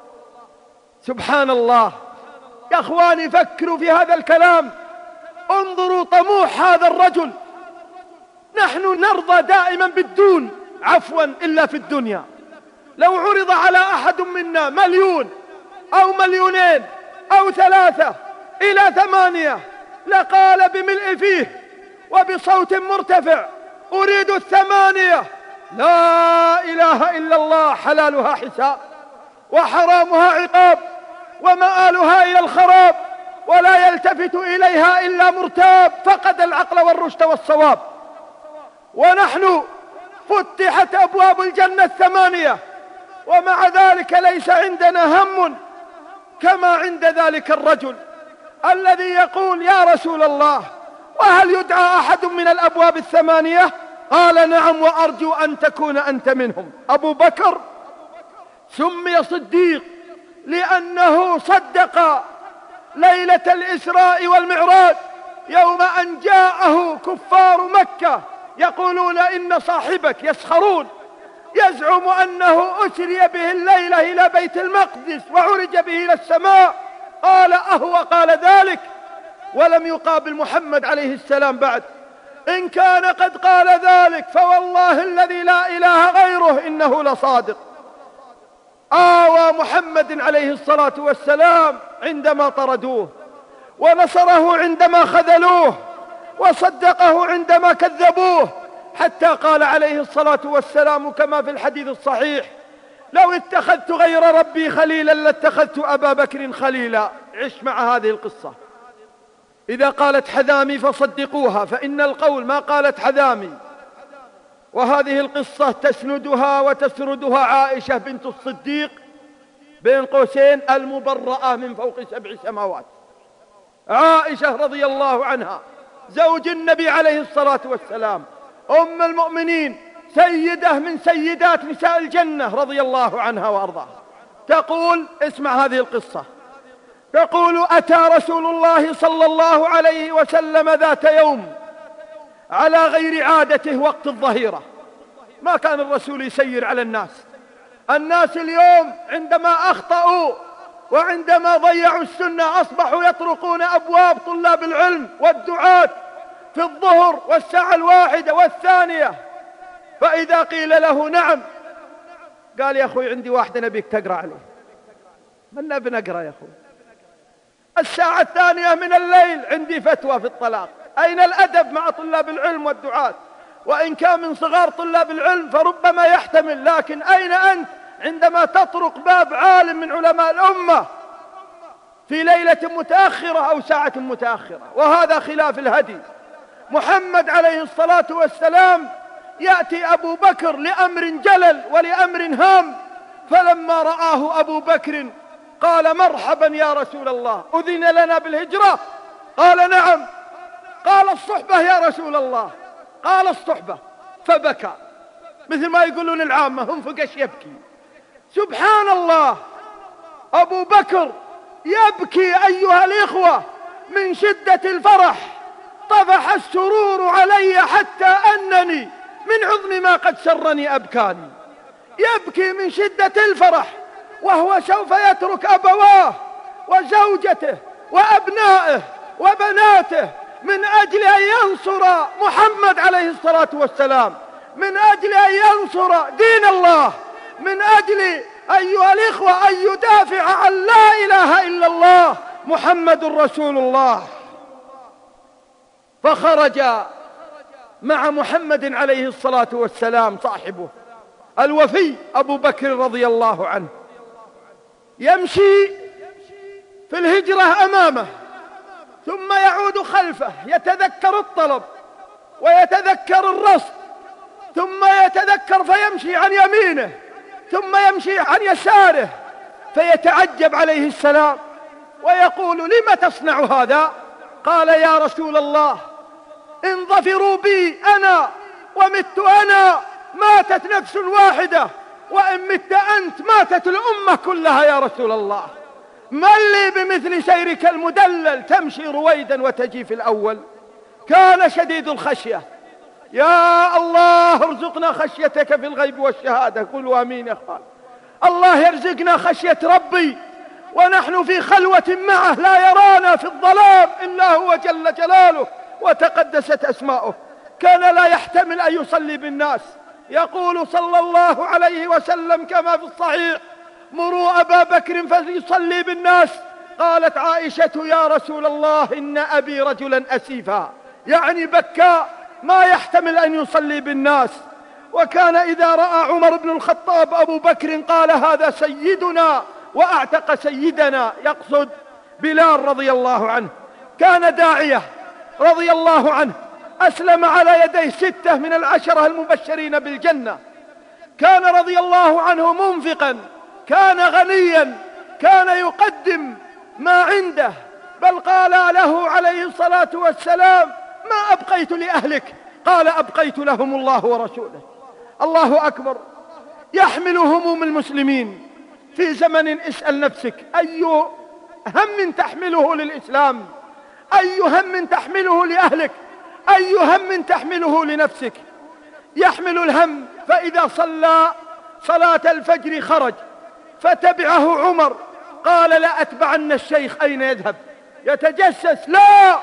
B: سبحان الله. يا أخواني فكروا في هذا الكلام، انظروا طموح هذا الرجل. نحن نرضى دائما بالدون، عفوا إلا في الدنيا. لو عرض على أحد منا 1,000,000 أو 2,000,000 أو 3 إلى 8 لقال بملء فيه وبصوت مرتفع: أريد 8. لا إله إلا الله. حلالها حساب وحرامها عقاب ومآلها إلى الخراب، ولا يلتفت إليها إلا مرتاب فقد العقل والرشد والصواب. ونحن فتحت أبواب الجنة 8، ومع ذلك ليس عندنا هم كما عند ذلك الرجل الذي يقول: يا رسول الله، وهل يدعى أحد من الأبواب 8؟ قال: نعم، وأرجو أن تكون أنت منهم. أبو بكر سمي صديق لأنه صدق ليلة الإسراء والمعراج يوم أن جاءه كفار مكة يقولون إن صاحبك، يسخرون، يزعم أنه أسري به الليلة إلى بيت المقدس وعرج به إلى السماء. قال: أهو قال ذلك؟ ولم يقابل محمد عليه السلام بعد. إن كان قد قال ذلك فوالله الذي لا إله غيره إنه لصادق. آوى محمد عليه الصلاة والسلام عندما طردوه، ونصره عندما خذلوه، وصدقه عندما كذبوه، حتى قال عليه الصلاة والسلام كما في الحديث الصحيح: لو اتخذت غير ربي خليلا لاتخذت أبا بكر خليلا. عش مع هذه القصة. إذا قالت حذامي فصدقوها، فإن القول ما قالت حذامي. وهذه القصة تسندها وتسردها عائشة بنت الصديق بين قوسين المبرأة من فوق 7 سماوات، عائشة رضي الله عنها زوج النبي عليه الصلاة والسلام، أم المؤمنين، سيدة من سيدات نساء الجنة رضي الله عنها وأرضاها. تقول، اسمع هذه القصة، تقول: أتى رسول الله صلى الله عليه وسلم ذات يوم على غير عادته وقت الظهيرة. ما كان الرسول يسير على الناس اليوم عندما أخطأوا وعندما ضيعوا السنة أصبحوا يطرقون أبواب طلاب العلم والدعاة في الظهر والساعة 1 والثانية، فإذا قيل له نعم قال: يا أخوي عندي واحدة نبيك تقرأ عليه. منا بنقرأ يا أخوي؟ الساعة 2 من الليل عندي فتوى في الطلاق. أين الأدب مع طلاب العلم والدعاة؟ وإن كان من صغار طلاب العلم فربما يحتمل، لكن أين أنت عندما تطرق باب عالم من علماء الأمة في ليلة متأخرة أو ساعة متأخرة؟ وهذا خلاف الهدي. محمد عليه الصلاة والسلام يأتي أبو بكر لأمر جلل ولأمر هام، فلما رآه أبو بكر قال: مرحبا يا رسول الله، أذن لنا بالهجرة؟ قال: نعم. قال: الصحبة يا رسول الله؟ قال: الصحبة. فبكى مثل ما يقولون العامة، انفقش يبكي. سبحان الله، أبو بكر يبكي أيها الإخوة من شدة الفرح. طفح السرور علي حتى أنني من عظم ما قد سرني أبكاني. يبكي من شدة الفرح وهو سوف يترك أبواه وزوجته وأبنائه وبناته من أجل أن ينصر محمد عليه الصلاة والسلام، من أجل أن ينصر دين الله، من أجل أيها الإخوة أن يدافع عن لا إله إلا الله محمد رسول الله. فخرج مع محمد عليه الصلاة والسلام صاحبه الوفي أبو بكر رضي الله عنه، يمشي في الهجرة أمامه ثم يعود خلفه، يتذكر الطلب ويتذكر الرصد، ثم يتذكر فيمشي عن يمينه ظم يمشي عن يساره، فيتعجب عليه السلام ويقول: لم تصنع هذا؟ قال: يا رسول الله، إن ظفروا بي أنا ومت أنا ماتت نفس واحدة، وإن مت أنت ماتت الأمة كلها يا رسول الله. من لي بمثل سيرك المدلل تمشي رويدا وتجي في الأول؟ كان شديد الخشية. يا الله ارزقنا خشيتك في الغيب والشهادة. قولوا آمين يا أخوان. الله يرزقنا خشية ربي ونحن في خلوة معه لا يرانا في الظلام إلا هو جل جلاله وتقدست أسماؤه. كان لا يحتمل أن يصلي بالناس، يقول صلى الله عليه وسلم كما في الصحيح: مروا أبا بكر فليصلي بالناس. قالت عائشة: يا رسول الله، إن أبي رجلا أسيفا، يعني بكاء ما يحتمل أن يصلي بالناس. وكان إذا رأى عمر بن الخطاب أبو بكر قال: هذا سيدنا وأعتق سيدنا، يقصد بلال رضي الله عنه. كان داعية رضي الله عنه، أسلم على يديه 6 من العشرة المبشرين بالجنة. كان رضي الله عنه منفقا، كان غنيا، كان يقدم ما عنده، بل قال له عليه الصلاة والسلام: ما أبقيت لأهلك؟ قال: أبقيت لهم الله ورسوله. الله أكبر. يحمل هموم المسلمين في زمن. اسأل نفسك: أي هم تحمله للإسلام؟ أي هم تحمله لأهلك؟ أي هم تحمله لنفسك؟ يحمل الهم، فإذا صلى صلاة الفجر خرج فتبعه عمر، قال: لا أتبعن الشيخ، أين يذهب؟ يتجسس؟ لا.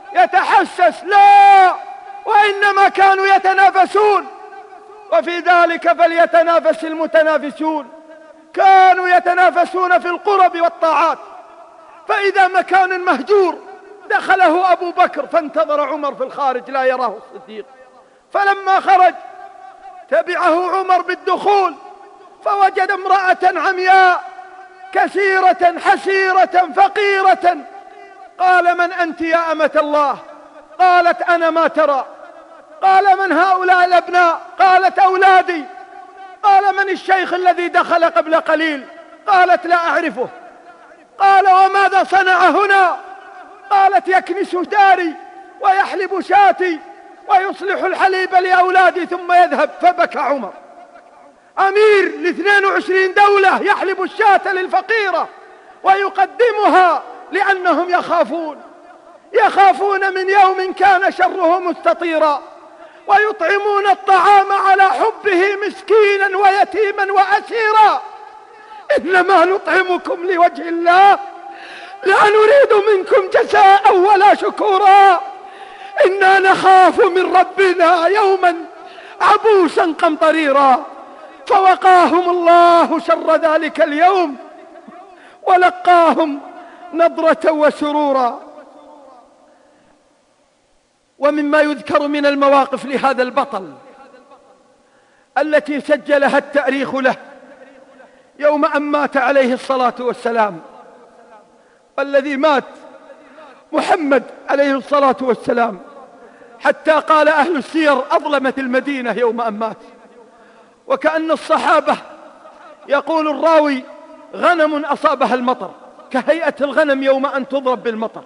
B: يتحسس؟ لا. وإنما كانوا يتنافسون، وفي ذلك فليتنافس المتنافسون. كانوا يتنافسون في القرب والطاعات. فإذا مكان مهجور دخله أبو بكر، فانتظر عمر في الخارج لا يراه الصديق. فلما خرج تبعه عمر بالدخول، فوجد امرأة عمياء كثيرة حسيرة فقيرة قال: من أنت يا أمة الله؟ قالت: أنا ما ترى. قال: من هؤلاء الأبناء؟ قالت: أولادي. قال: من الشيخ الذي دخل قبل قليل؟ قالت: لا أعرفه. قال: وماذا صنع هنا؟ قالت: يكنس داري ويحلب شاتي ويصلح الحليب لأولادي ثم يذهب. فبكى عمر. أمير ل22 دولة يحلب الشاة للفقيرة ويقدمها لأنهم يخافون من يوم كان شره مستطيرا، ويطعمون الطعام على حبه مسكينا ويتيما وأسيرا. إنما نطعمكم لوجه الله لا نريد منكم جزاء ولا شكورا، إنا نخاف من ربنا يوما عبوسا قمطريرا. فوقاهم الله شر ذلك اليوم ولقاهم نضرة وسرورا. ومما يذكر من المواقف لهذا البطل التي سجلها التاريخ له يوم أن مات عليه الصلاة والسلام، والذي مات محمد عليه الصلاة والسلام، حتى قال أهل السير أظلمت المدينة يوم أن مات. وكأن الصحابة، يقول الراوي: غنم أصابها المطر، كهيئة الغنم يوم أن تضرب بالمطر،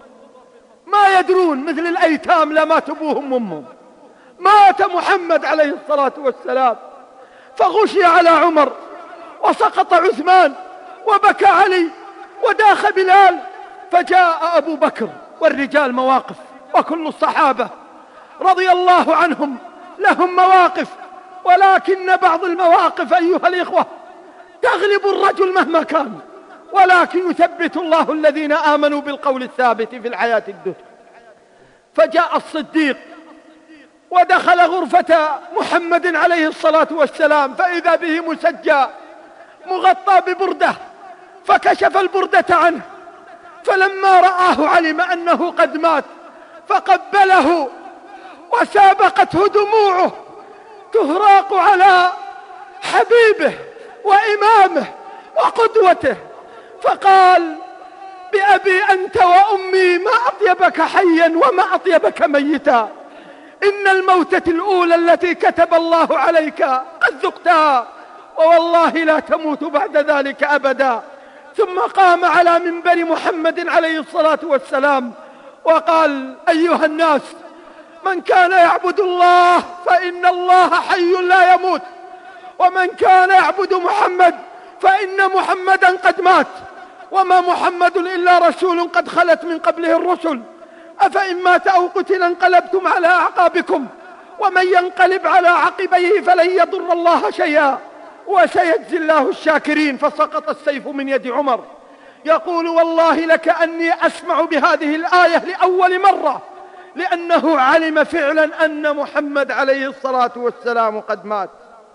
B: ما يدرون، مثل الأيتام لا مات أبوهم وأمهم. مات محمد عليه الصلاة والسلام، فغشي على عمر، وسقط عثمان، وبكى علي، وداخ بلال، فجاء أبو بكر، والرجال مواقف، وكل الصحابة رضي الله عنهم لهم مواقف، ولكن بعض المواقف أيها الإخوة تغلب الرجل مهما كان، ولكن يثبت الله الذين آمنوا بالقول الثابت في الحياة الدنيا. فجاء الصديق ودخل غرفة محمد عليه الصلاة والسلام، فإذا به مسجى مغطى ببردة، فكشف البردة عنه، فلما رآه علم أنه قد مات، فقبله وسابقته دموعه تهراق على حبيبه وإمامه وقدوته، فقال: بأبي أنت وأمي ما أطيبك حيا وما أطيبك ميتا، إن الموتة الأولى التي كتب الله عليك قد ذقتها، ووالله لا تموت بعد ذلك أبدا. ثم قام على منبر محمد عليه الصلاة والسلام وقال: أيها الناس، من كان يعبد الله فإن الله حي لا يموت، ومن كان يعبد محمد فإن محمدا قد مات، وما محمد إلا رسول قد خلت من قبله الرسل، أفإن مات أو قتل انقلبتم على أعقابكم، ومن ينقلب على عقبيه فلن يضر الله شيئا وسيجزي الله الشاكرين. فسقط السيف من يد عمر، يقول: والله لكأني أسمع بهذه الآية لأول مرة، لأنه علم فعلا أن محمد عليه الصلاة والسلام قد مات.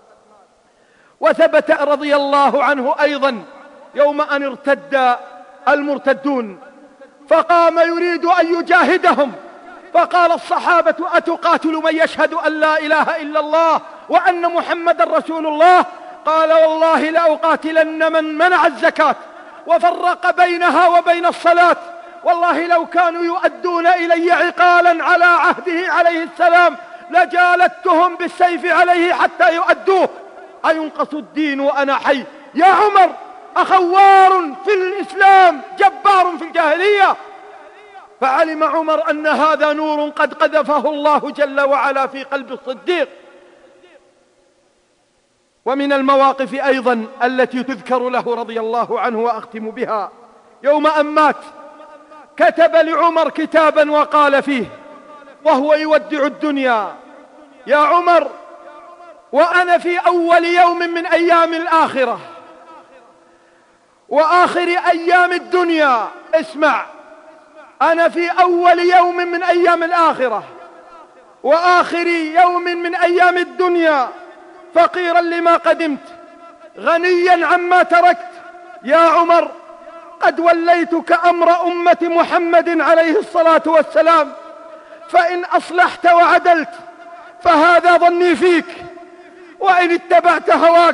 B: وثبت رضي الله عنه أيضا يوم أن ارتد المرتدون، فقام يريد أن يجاهدهم، فقال الصحابة: أتقاتل من يشهد أن لا إله إلا الله وأن محمد رسول الله؟ قال: والله لأقاتلن من منع الزكاة وفرق بينها وبين الصلاة، والله لو كانوا يؤدون إلي عقالا على عهده عليه السلام لجالدتهم بالسيف عليه حتى يؤدوه، أينقص الدين وأنا حي؟ يا عمر، أخوار في الإسلام جبار في الجاهلية. فعلم عمر أن هذا نور قد قذفه الله جل وعلا في قلب الصديق. ومن المواقف أيضا التي تذكر له رضي الله عنه، وأختم بها، يوم أن مات كتب لعمر كتابا وقال فيه وهو يودع الدنيا: يا عمر، وأنا في أول يوم من أيام الآخرة وآخر أيام الدنيا، اسمع، أنا في أول يوم من أيام الآخرة وآخر يوم من أيام الدنيا، فقيرا لما قدمت، غنيا عما تركت. يا عمر، قد وليتك أمر أمة محمد عليه الصلاة والسلام، فإن أصلحت وعدلت فهذا ظني فيك، وإن اتبعت هواك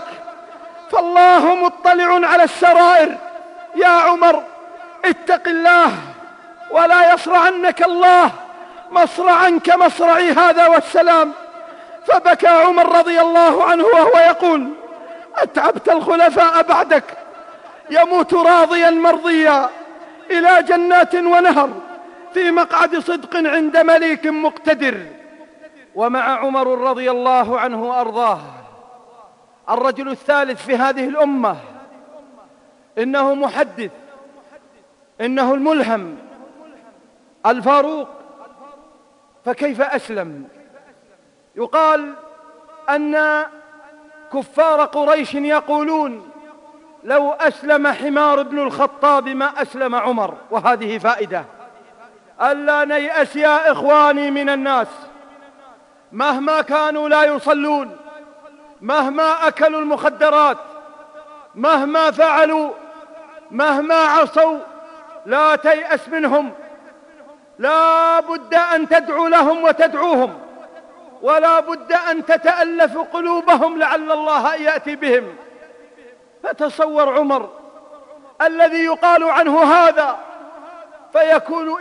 B: فالله مطلع على السرائر. يا عمر، اتق الله ولا يصرعنك الله مصرعا كمصرعي هذا والسلام. فبكى عمر رضي الله عنه وهو يقول: أتعبت الخلفاء بعدك، يموت راضيا مرضيا إلى جنات ونهر في مقعد صدق عند مليك مقتدر. ومع عمر رضي الله عنه وأرضاه الرجل الثالث في هذه الأمة، إنه محدث، إنه الملهم الفاروق. فكيف أسلم؟ يقال أن كفار قريش يقولون: لو أسلم حمار بن الخطاب ما أسلم عمر. وهذه فائدة، ألا نيأس يا إخواني من الناس، مهما كانوا لا يصلون، مهما أكلوا المخدرات، مهما فعلوا، مهما عصوا، لا تيأس منهم. لا بد أن تدعو لهم وتدعوهم، ولا بد أن تتألف قلوبهم لعل الله يأتي بهم. فتصور عمر الذي يقال عنه هذا فيكون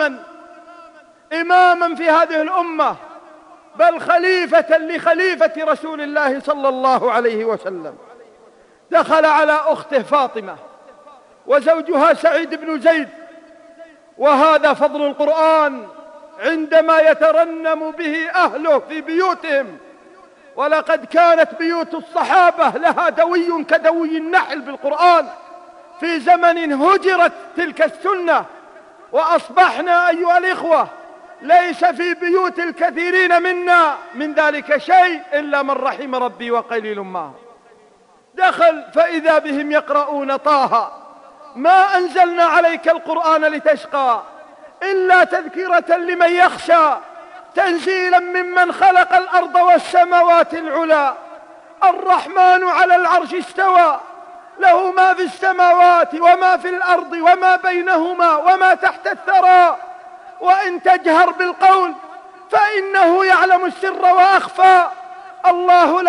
B: إماما في هذه الأمة، بل خليفة لخليفة رسول الله صلى الله عليه وسلم. دخل على أخته فاطمة وزوجها سعيد بن زيد، وهذا فضل القرآن عندما يترنم به أهله في بيوتهم. ولقد كانت بيوت الصحابة لها دوي كدوي النحل بالقرآن في زمن هجرت تلك السنة، وأصبحنا أيها الإخوة ليس في بيوت الكثيرين منا من ذلك شيء إلا من رحم ربي وقليل ما. دخل فإذا بهم يقرؤون طه ما أنزلنا عليك القرآن لتشقى إلا تذكرة لمن يخشى تنزيلا ممن خلق الأرض والسماوات العلى الرحمن على العرش استوى له ما في السماوات وما في الأرض وما بينهما وما تحت الثرى وإن تجهر بالقول فإنه يعلم السر وأخفى الله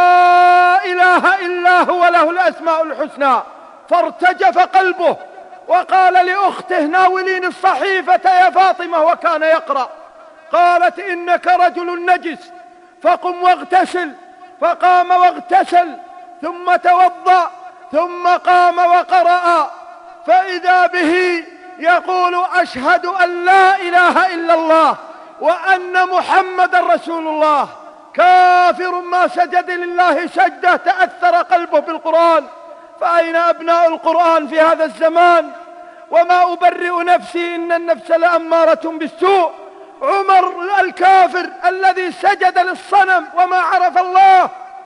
B: لا إله إلا هو له الأسماء الحسنى. فارتجف قلبه وقال لأخته ناولين الصحيفة يا فاطمة وكان يقرأ. قالت إنك رجل نجس فقم واغتسل. فقام واغتسل ثم توضأ ثم قام وقرأ فإذا به يقول أشهد أن لا إله إلا الله وأن محمد رسول الله. كافر ما سجد لله سجدة تأثر قلبه بالقرآن. فأين أبناء القرآن في هذا الزمان؟ وما أبرئ نفسي إن النفس لأمارة بالسوء. عمر الكافر الذي سجد للصنم وما عرف الله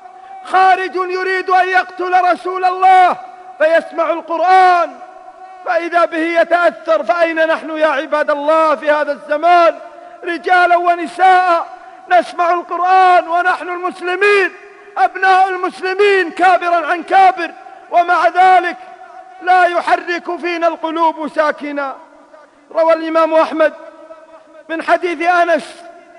B: خارج يريد أن يقتل رسول الله فيسمع القرآن فإذا به يتأثر. فأين نحن يا عباد الله في هذا الزمان رجالا ونساء نسمع القرآن ونحن المسلمين أبناء المسلمين كابرا عن كابر، ومع ذلك لا يحرك فينا القلوب ساكنا. روى الإمام أحمد من حديث أنس.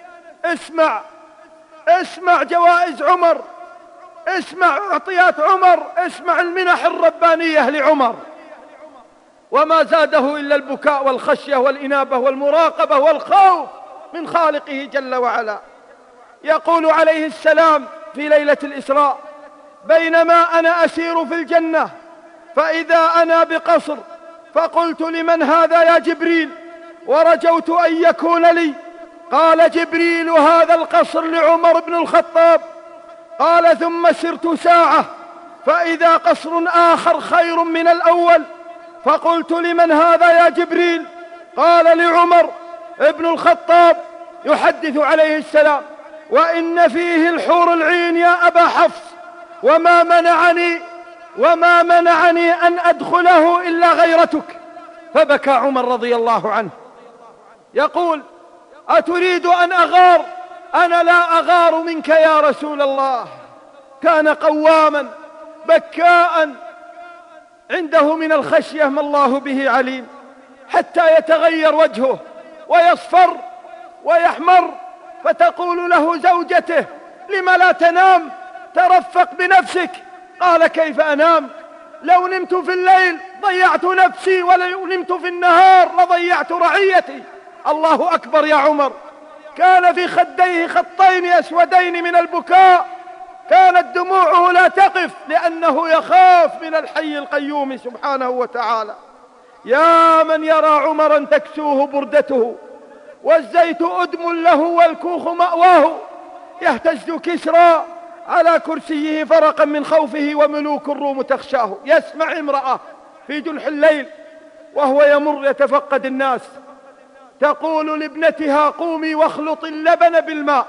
B: اسمع جوائز عمر، اسمع اعطيات عمر، اسمع المنح الربانية لعمر. وما زاده إلا البكاء والخشية والإنابة والمراقبة والخوف من خالقه جل وعلا. يقول عليه السلام في ليلة الإسراء: بينما أنا أسير في الجنة فإذا أنا بقصر فقلت لمن هذا يا جبريل ورجوت أن يكون لي. قال جبريل هذا القصر لعمر بن الخطاب. قال ثم سرت ساعة فإذا قصر آخر خير من الأول. فقلت لمن هذا يا جبريل؟ قال لعمر ابن الخطاب. يحدث عليه السلام: وإن فيه الحور العين يا أبا حفص وما منعني أن أدخله إلا غيرتك. فبكى عمر رضي الله عنه يقول: أتريد أن أغار؟ أنا لا أغار منك يا رسول الله. كان قواما بكاء عنده من الخشية ما الله به عليم، حتى يتغير وجهه ويصفر ويحمر. فتقول له زوجته: لم لا تنام؟ ترفق بنفسك. قال: كيف أنام؟ لو نمت في الليل ضيعت نفسي ولو نمت في النهار لضيعت رعيتي. الله أكبر يا عمر. كان في خديه خطين أسودين من البكاء، كانت دموعه لا تقف لأنه يخاف من الحي القيوم سبحانه وتعالى. يا من يرى عمرا تكسوه بردته والزيت أدم له والكوخ مأواه، يهتز كسرى على كرسيه فرقا من خوفه وملوك الروم تخشاه. يسمع امرأة في جنح الليل وهو يمر يتفقد الناس تقول لابنتها قومي واخلط اللبن بالماء.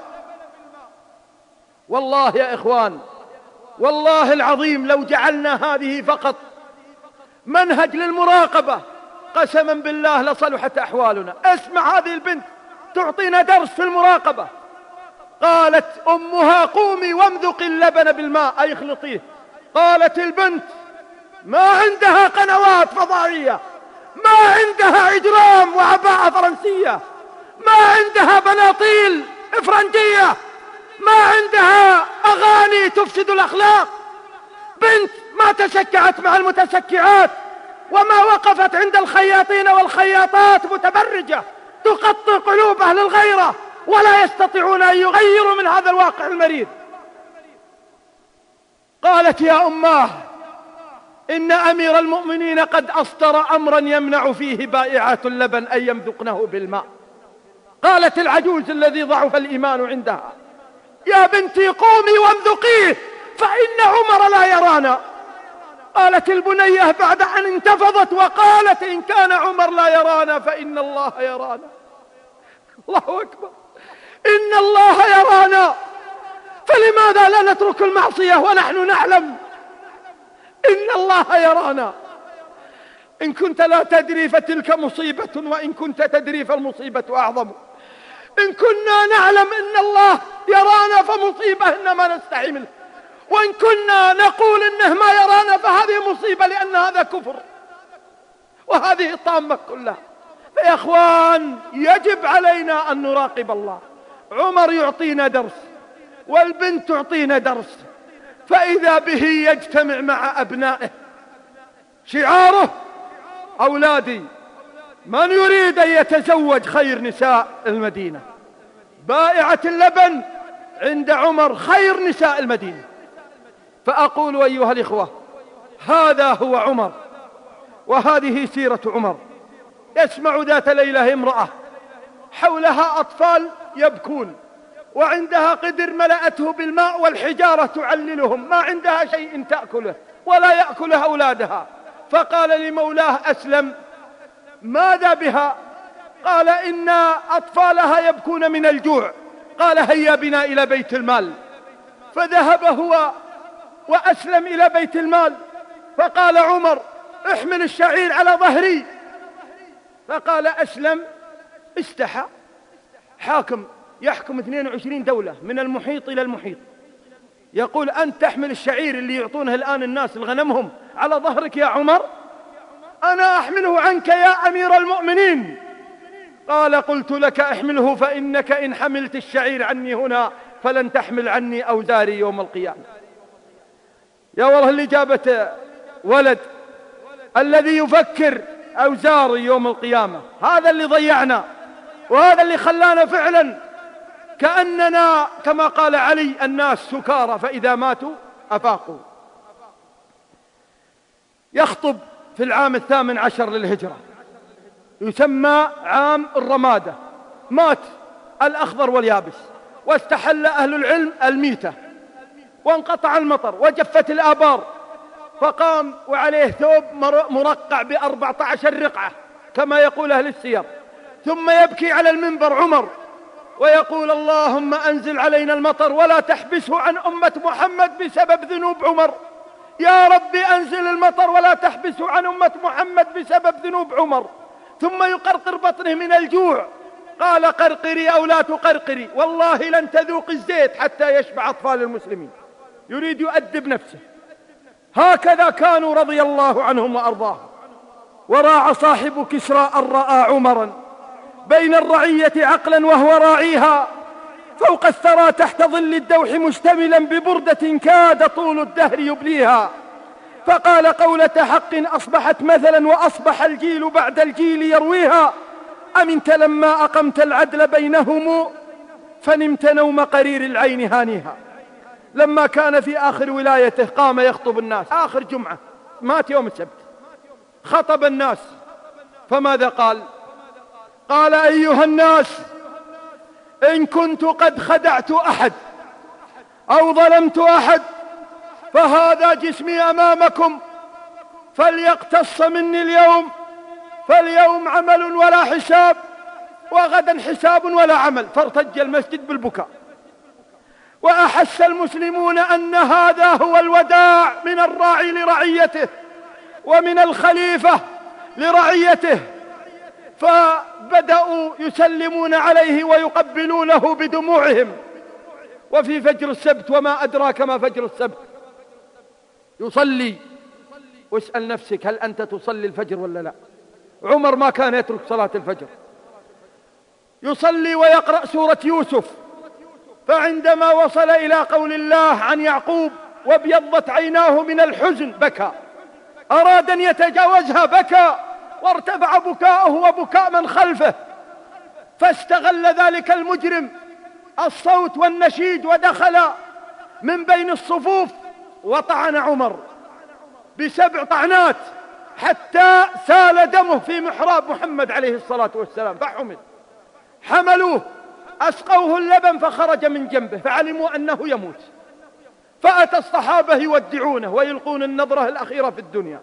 B: والله يا إخوان، والله العظيم لو جعلنا هذه فقط منهج للمراقبة قسما بالله لصلحت أحوالنا. اسمع هذه البنت تعطينا درس في المراقبة. قالت أمها قومي وامذقي اللبن بالماء أي اخلطيه. قالت البنت ما عندها قنوات فضائية، ما عندها إجرام وعباءة فرنسية، ما عندها بناطيل إفرنجية، ما عندها أغاني تفسد الأخلاق. بنت ما تشكعت مع المتشكعات وما وقفت عند الخياطين والخياطات متبرجة تقطع قلوب أهل الغيرة ولا يستطيعون أن يغيروا من هذا الواقع المريض. قالت يا أماه إن أمير المؤمنين قد أصدر أمرا يمنع فيه بائعات اللبن أن يمذقنه بالماء. قالت العجوز الذي ضعف الإيمان عندها يا بنتي قومي وامذقيه فإن عمر لا يرانا. قالت البنية بعد أن انتفضت وقالت إن كان عمر لا يرانا فإن الله يرانا. الله أكبر، إن الله يرانا، فلماذا لا نترك المعصية ونحن نعلم إن الله يرانا؟ إن كنت لا تدري فتلك مصيبة، وإن كنت تدري فالمصيبة أعظم. إن كنا نعلم إن الله يرانا فمصيبة إنما نستحي منه، وإن كنا نقول إنه ما يرانا فهذه مصيبة لأن هذا كفر وهذه الطامة كلها. فيا أخوان يجب علينا أن نراقب الله. عمر يعطينا درس والبنت تعطينا درس، فإذا به يجتمع مع أبنائه. شعاره أولادي من يريد أن يتزوج خير نساء المدينة. بائعة اللبن عند عمر خير نساء المدينة. فأقول أيها الإخوة هذا هو عمر وهذه سيرة عمر. يسمع ذات ليلة امرأة حولها أطفال يبكون وعندها قدر ملأته بالماء والحجارة تعللهم، ما عندها شيء تأكله ولا يأكله أولادها. فقال لمولاه أسلم ماذا بها؟ قال إن أطفالها يبكون من الجوع. قال هيا بنا إلى بيت المال. فذهب هو وأسلم إلى بيت المال. فقال عمر احمل الشعير على ظهري. فقال أسلم استحى، حاكم يحكم 22 دولة من المحيط إلى المحيط، يقول أنت تحمل الشعير اللي يعطونه الآن الناس لغنمهم على ظهرك يا عمر؟ أنا أحمله عنك يا أمير المؤمنين. قال قلت لك احمله فإنك إن حملت الشعير عني هنا فلن تحمل عني أوزاري يوم القيامة. يا والله اللي جابت ولد الذي يفكر أوزاري يوم القيامة، هذا اللي ضيعنا وهذا اللي خلانا فعلا كأننا كما قال علي الناس سكارى فإذا ماتوا أفاقوا. يخطب في العام 18 للهجرة، يسمى عام الرمادة. مات الأخضر واليابس واستحل أهل العلم الميتة وانقطع المطر وجفت الآبار، فقام وعليه ثوب مرقع ب14 رقعة كما يقول أهل السير، ثم يبكي على المنبر عمر ويقول اللهم أنزل علينا المطر ولا تحبسه عن أمة محمد بسبب ذنوب عمر. يا ربي أنزل المطر ولا تحبسه عن أمة محمد بسبب ذنوب عمر. ثم يقرقر بطنه من الجوع. قال قرقري أو لا تقرقري، والله لن تذوق الزيت حتى يشبع أطفال المسلمين. يريد يؤدب نفسه. هكذا كانوا رضي الله عنهم وأرضاهم. وراع صاحب كسرى أن رأى عمرا بين الرعية عقلا وهو راعيها، فوق الثرى تحت ظل الدوح مشتملا ببردة كاد طول الدهر يبليها، فقال قولة حق أصبحت مثلا وأصبح الجيل بعد الجيل يرويها. أمنت لما أقمت العدل بينهم فنمت نوم قرير العين هانيها. لما كان في آخر ولايته قام يخطب الناس، آخر جمعة، مات يوم السبت، خطب الناس، فماذا قال؟ قال: أيها الناس، إن كنت قد خدعت أحد أو ظلمت أحد فهذا جسمي أمامكم، فليقتص مني اليوم، فاليوم عمل ولا حساب، وغدا حساب ولا عمل. فارتج المسجد بالبكاء، وأحس المسلمون أن هذا هو الوداع من الراعي لرعيته ومن الخليفة لرعيته، فبدأوا يسلمون عليه ويقبلونه بدموعهم. وفي فجر السبت، وما أدراك ما فجر السبت، يصلي. واسأل نفسك، هل أنت تصلي الفجر ولا لا؟ عمر ما كان يترك صلاة الفجر، يصلي ويقرأ سورة يوسف. فعندما وصل إلى قول الله عن يعقوب: وابيضت عيناه من الحزن، بكى، أراد أن يتجاوزها، بكى، وارتفع بكاؤه وبكاء من خلفه. فاستغل ذلك المجرم الصوت والنشيد ودخل من بين الصفوف وطعن عمر ب7 طعنات حتى سال دمه في محراب محمد عليه الصلاة والسلام. حملوه، أسقوه اللبن، فخرج من جنبه، فعلموا أنه يموت. فأتى الصحابة يودعونه ويلقون النظرة الأخيرة في الدنيا.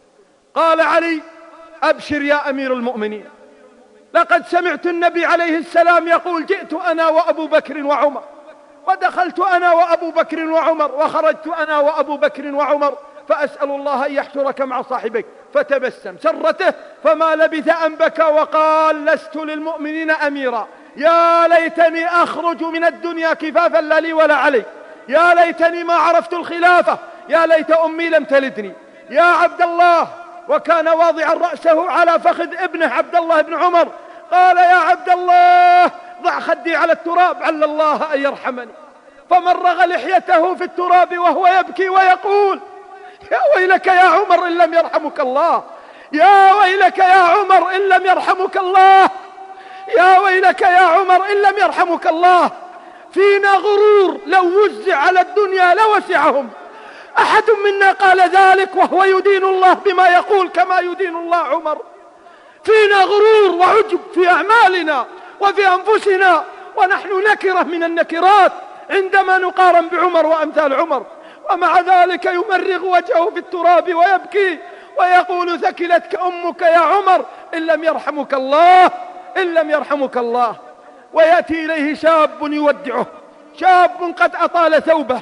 B: قال علي: أبشر يا أمير المؤمنين، لقد سمعت النبي عليه السلام يقول: جئت أنا وأبو بكر وعمر، ودخلت أنا وأبو بكر وعمر، وخرجت أنا وأبو بكر وعمر، فأسأل الله أن يحشرك مع صاحبك. فتبسم سرته، فما لبث أن بكى وقال: لست للمؤمنين أميرا، يا ليتني أخرج من الدنيا كفافا لا لي ولا علي، يا ليتني ما عرفت الخلافة، يا ليت أمي لم تلدني، يا عبد الله. وكان واضعا رأسه على فخذ ابنه عبد الله بن عمر. قال: يا عبد الله، ضع خدي على التراب عل الله أن يرحمني. فمرغ لحيته في التراب وهو يبكي ويقول: يا ويلك يا عمر إن لم يرحمك الله، يا ويلك يا عمر إن لم يرحمك الله، يا ويلك يا عمر إن لم يرحمك الله. فينا غرور، لو وزع على الدنيا لوسعهم. أحد منا قال ذلك وهو يدين الله بما يقول كما يدين الله عمر. فينا غرور وعجب في أعمالنا وفي أنفسنا، ونحن نكرة من النكرات عندما نقارن بعمر وأمثال عمر. ومع ذلك يمرغ وجهه في التراب ويبكي ويقول: ثكلتك أمك يا عمر إن لم يرحمك الله، إن لم يرحمك الله. ويأتي إليه شاب يودعه، شاب قد أطال ثوبه.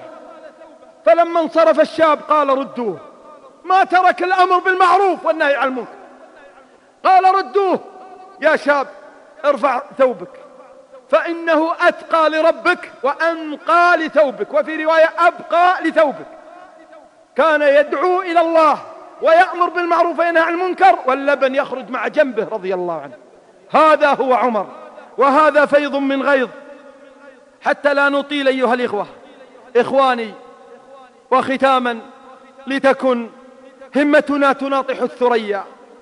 B: فلما انصرف الشاب قال: ردوه. ما ترك الأمر بالمعروف والنهي عن المنكر، قال: ردوه يا شاب، ارفع ثوبك، فإنه أتقى لربك وأنقى لثوبك، وفي رواية أبقى لثوبك. كان يدعو إلى الله ويأمر بالمعروف وينهى عن المنكر، واللبن يخرج مع جنبه رضي الله عنه. هذا هو عمر، وهذا فيض من غيظ. حتى لا نطيل أيها الإخوة، إخواني، وختاما لتكن همتنا تناطح الثريا.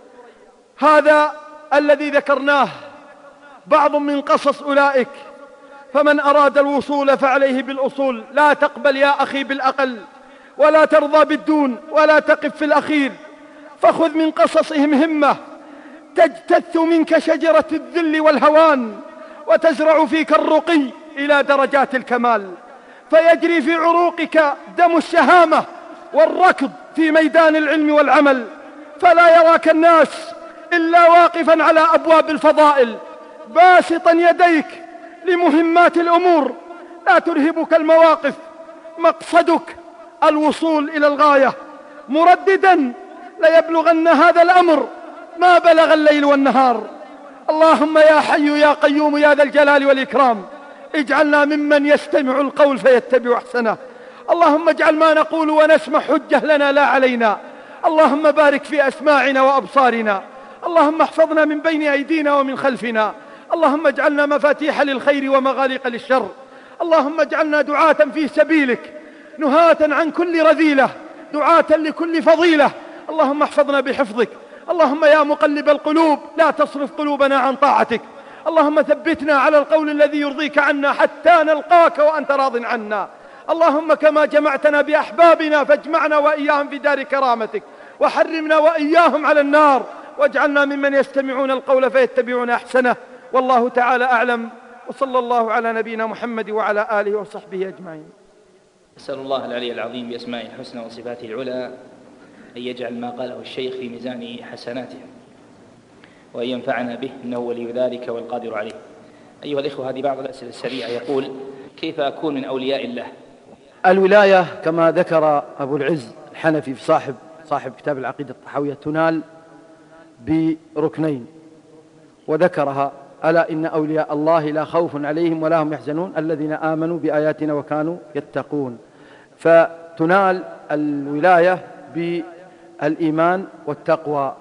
B: هذا الذي ذكرناه بعض من قصص أولئك، فمن أراد الوصول فعليه بالأصول. لا تقبل يا أخي بالأقل، ولا ترضى بالدون، ولا تقف في الأخير، فخذ من قصصهم همة تجتث منك شجرة الذل والهوان، وتزرع فيك الرقي إلى درجات الكمال، فيجري في عروقك دم الشهامة والركض في ميدان العلم والعمل، فلا يراك الناس إلا واقفا على أبواب الفضائل باسطا يديك لمهمات الأمور. لا ترهبك المواقف، مقصدك الوصول إلى الغاية، مرددا: ليبلغن هذا الأمر ما بلغ الليل والنهار. اللهم يا حي يا قيوم يا ذا الجلال والإكرام، اجعلنا ممن يستمع القول فيتبع أحسنه. اللهم اجعل ما نقول ونسمع حجة لنا لا علينا. اللهم بارك في أسماعنا وأبصارنا. اللهم احفظنا من بين أيدينا ومن خلفنا. اللهم اجعلنا مفاتيح للخير ومغاليق للشر. اللهم اجعلنا دعاة في سبيلك، نهاة عن كل رذيلة،
G: دعاة لكل فضيلة. اللهم احفظنا بحفظك. اللهم يا مقلب القلوب لا تصرف قلوبنا عن طاعتك. اللهم ثبتنا على القول الذي يرضيك عنا حتى نلقاك وأنت راض عنا. اللهم كما جمعتنا بأحبابنا فاجمعنا وإياهم في دار كرامتك، وحرمنا وإياهم على النار، واجعلنا ممن يستمعون القول فيتبعون أحسنه. والله تعالى أعلم، وصلى الله على نبينا محمد وعلى آله وصحبه أجمعين.
H: أسأل الله العلي العظيم بأسمائه الحسنى وصفاته العلى أن يجعل ما قاله الشيخ في ميزان حسناته وأن ينفعنا به، إنه ولي ذلك والقادر عليه. أيها الإخوة، هذه بعض الأسئلة السريعة. يقول: كيف أكون من أولياء الله؟
B: الولاية كما ذكر أبو العز الحنفي في صاحب كتاب العقيدة الطحاوية تنال بركنين وذكرها: ألا إن أولياء الله لا خوف عليهم ولا هم يحزنون الذين آمنوا بآياتنا وكانوا يتقون. فتنال الولاية بالإيمان والتقوى،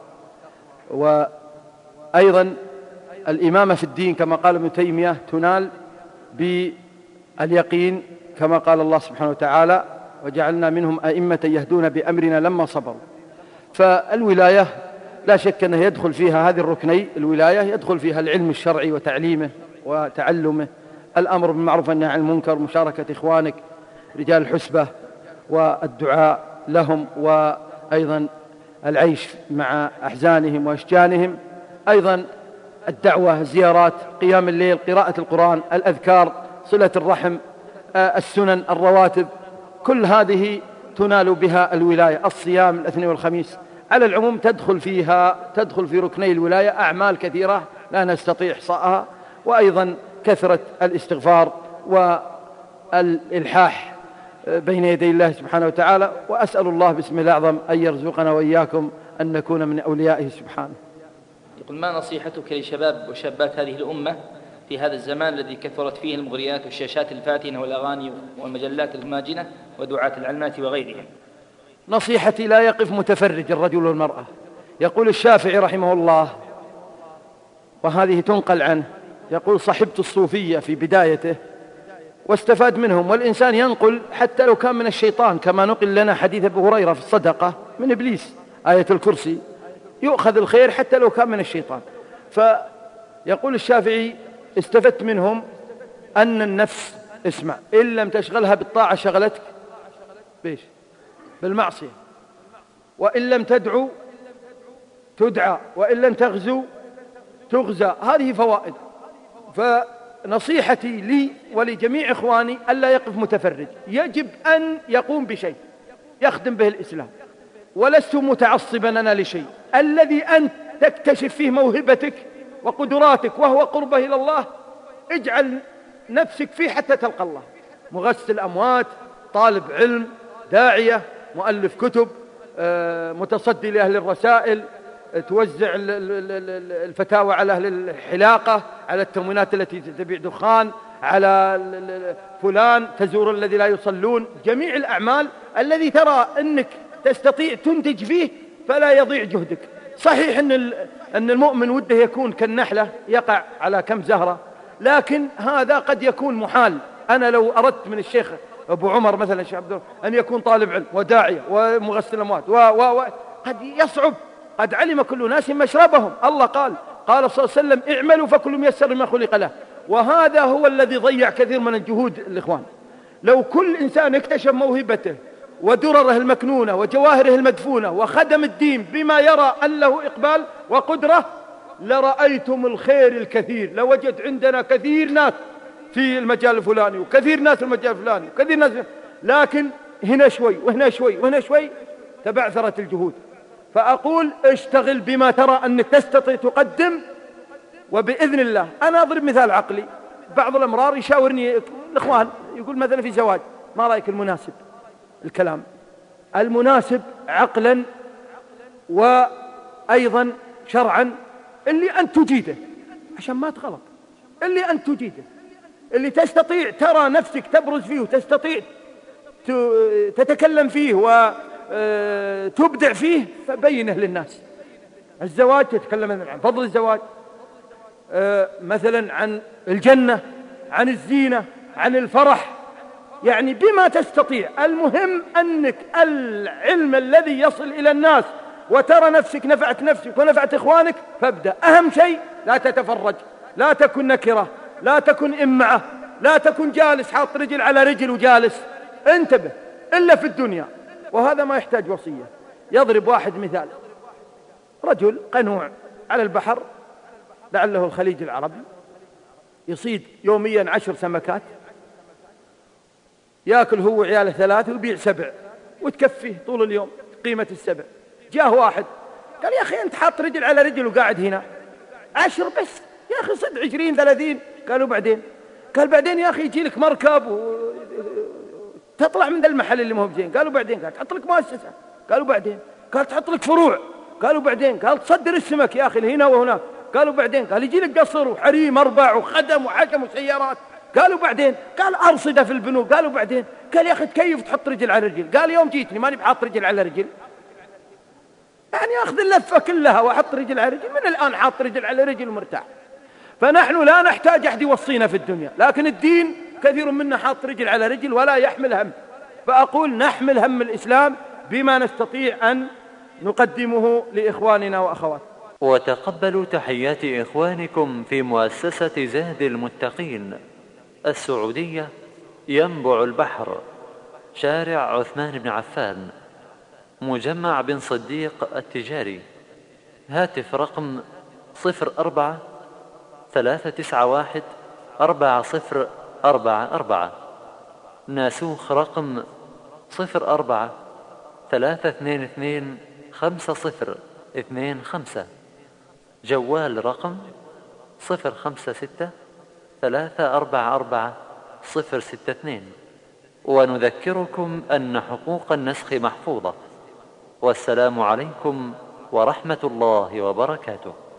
B: وأيضا الإمامة في الدين كما قال ابن تيمية تنال باليقين كما قال الله سبحانه وتعالى: وجعلنا منهم أئمة يهدون بأمرنا لما صبروا. فالولاية لا شك أنه يدخل فيها هذه الركني الولاية، يدخل فيها العلم الشرعي وتعليمه وتعلمه، الأمر بالمعروف والنهي عن المنكر، مشاركة إخوانك رجال الحسبة والدعاء لهم، وأيضا العيش مع أحزانهم وأشجانهم، أيضا الدعوة، الزيارات، قيام الليل، قراءة القرآن، الأذكار، صلة الرحم، السنن، الرواتب، كل هذه تنال بها الولاية. الصيام الاثنين والخميس على العموم تدخل في ركني الولاية أعمال كثيرة لا نستطيع إحصاءها، وأيضا كثرة الاستغفار والإلحاح بين يدي الله سبحانه وتعالى. وأسأل الله باسمه الأعظم أن يرزقنا وإياكم أن نكون من أوليائه سبحانه.
H: يقول: ما نصيحتك لشباب وشابات هذه الأمة في هذا الزمان الذي كثرت فيه المغريات والشاشات الفاتنة والأغاني والمجلات الماجنة ودعاة العلمات وغيرهم؟
B: نصيحتي: لا يقف متفرج الرجل والمرأة. يقول الشافعي رحمه الله، وهذه تنقل عنه، يقول: صحبت الصوفية في بدايته واستفاد منهم. والإنسان ينقل حتى لو كان من الشيطان، كما نقل لنا حديث أبو هريرة في الصدقة من إبليس، آية الكرسي، يؤخذ الخير حتى لو كان من الشيطان. فيقول الشافعي: استفدت منهم أن النفس، اسمع، إن لم تشغلها بالطاعة شغلتك بيش بالمعصية، وإن لم تدعو تدعى، وإن لم تغزو تغزى. هذه فوائد. فنصيحتي لي ولجميع إخواني ألا يقف متفرج، يجب أن يقوم بشيء يخدم به الإسلام. ولست متعصبا أنا لشيء، الذي أنت تكتشف فيه موهبتك وقدراتك وهو قربه إلى الله اجعل نفسك فيه حتى تلقى الله. مغسل أموات، طالب علم، داعية، مؤلف كتب، متصدي لأهل الرسائل، توزع الفتاوى على أهل الحلاقة، على التموينات التي تبيع دخان، على فلان، تزور الذي لا يصلون. جميع الأعمال الذي ترى أنك تستطيع تنتج فيه فلا يضيع جهدك. صحيح أن المؤمن وده يكون كالنحلة يقع على كم زهرة، لكن هذا قد يكون محال. أنا لو أردت من الشيخ أبو عمر مثلا الشيخ عبد الله أن يكون طالب علم وداعية ومغسل أموات قد يصعب. قد علم كل ناس مشربهم. الله قال صلى الله عليه وسلم: اعملوا فكل ميسر ما خلق له. وهذا هو الذي ضيع كثير من الجهود الإخوان. لو كل إنسان اكتشف موهبته ودرره المكنونة وجواهره المدفونة وخدم الدين بما يرى أن له إقبال وقدرة لرأيتم الخير الكثير. لوجد عندنا كثير ناس في المجال الفلاني وكثير ناس في المجال الفلاني وكثير ناس، لكن هنا شوي وهنا شوي وهنا شوي تبعثرت الجهود. فأقول: اشتغل بما ترى أنك تستطيع تقدم، وبإذن الله. أنا أضرب مثال عقلي. بعض الأمرار يشاورني الإخوان، يقول مثلا في زواج: ما رأيك المناسب الكلام المناسب عقلا وأيضا شرعا اللي أنت تجيده، عشان ما تغلط، اللي أنت تجيده، اللي تستطيع ترى نفسك تبرز فيه وتستطيع تتكلم فيه وتبدع فيه، فبينه للناس. الزواج تتكلم عن فضل الزواج، مثلا عن الجنة، عن الزينة، عن الفرح،
G: يعني بما تستطيع. المهم أنك العلم الذي يصل إلى الناس وترى نفسك نفعت نفسك ونفعت إخوانك فابدأ. أهم شيء لا تتفرج، لا تكن نكرة، لا تكن إمعة، لا تكن جالس حاط رجل على رجل وجالس. انتبه إلا في الدنيا، وهذا ما يحتاج وصية. يضرب واحد مثال، رجل قنوع على البحر لعله الخليج العربي، يصيد يوميا 10 سمكات، يأكل هو وعياله 3 ويبيع 7 وتكفيه طول اليوم قيمة ال7. جاه واحد قال يا أخي أنت حاط رجل على رجل وقاعد هنا 10 بس، يا أخي صد 20 30. قالوا بعدين؟ قال بعدين يا أخي يجي لك مركب وتطلع من ذا المحل اللي مو بزين. قالوا بعدين؟ قال تحط لك مؤسسة. قالوا بعدين؟ قال تحط لك فروع. قالوا بعدين؟ قال تصدر السمك يا أخي هنا وهناك. قالوا بعدين؟ قال يجي لك قصر وحريم 4 وخدم وحكم وسيارات. قالوا بعدين؟ قال أرصدة في البنوك. قالوا بعدين؟ قال يا أخي تكيف تحط رجل على رجل. قال يوم جيتني ماني بحط رجل على رجل، يعني أخذ اللفة كلها وأحط رجل على رجل، من الآن حاط رجل على رجل ومرتاح. فنحن لا نحتاج أحد يوصينا في الدنيا، لكن الدين كثير منا حاط رجل على رجل ولا يحمل هم. فأقول نحمل هم الإسلام بما نستطيع أن نقدمه لإخواننا وأخواتنا.
E: وتقبلوا تحيات إخوانكم في مؤسسة زاد المتقين السعودية، ينبع البحر، شارع عثمان بن عفان، مجمع بن صديق التجاري. هاتف رقم 04-391-4044. ناسوخ رقم 04-322-5025. جوال رقم 056-344-062. ونذكركم أن حقوق النسخ محفوظة. والسلام عليكم ورحمة الله وبركاته.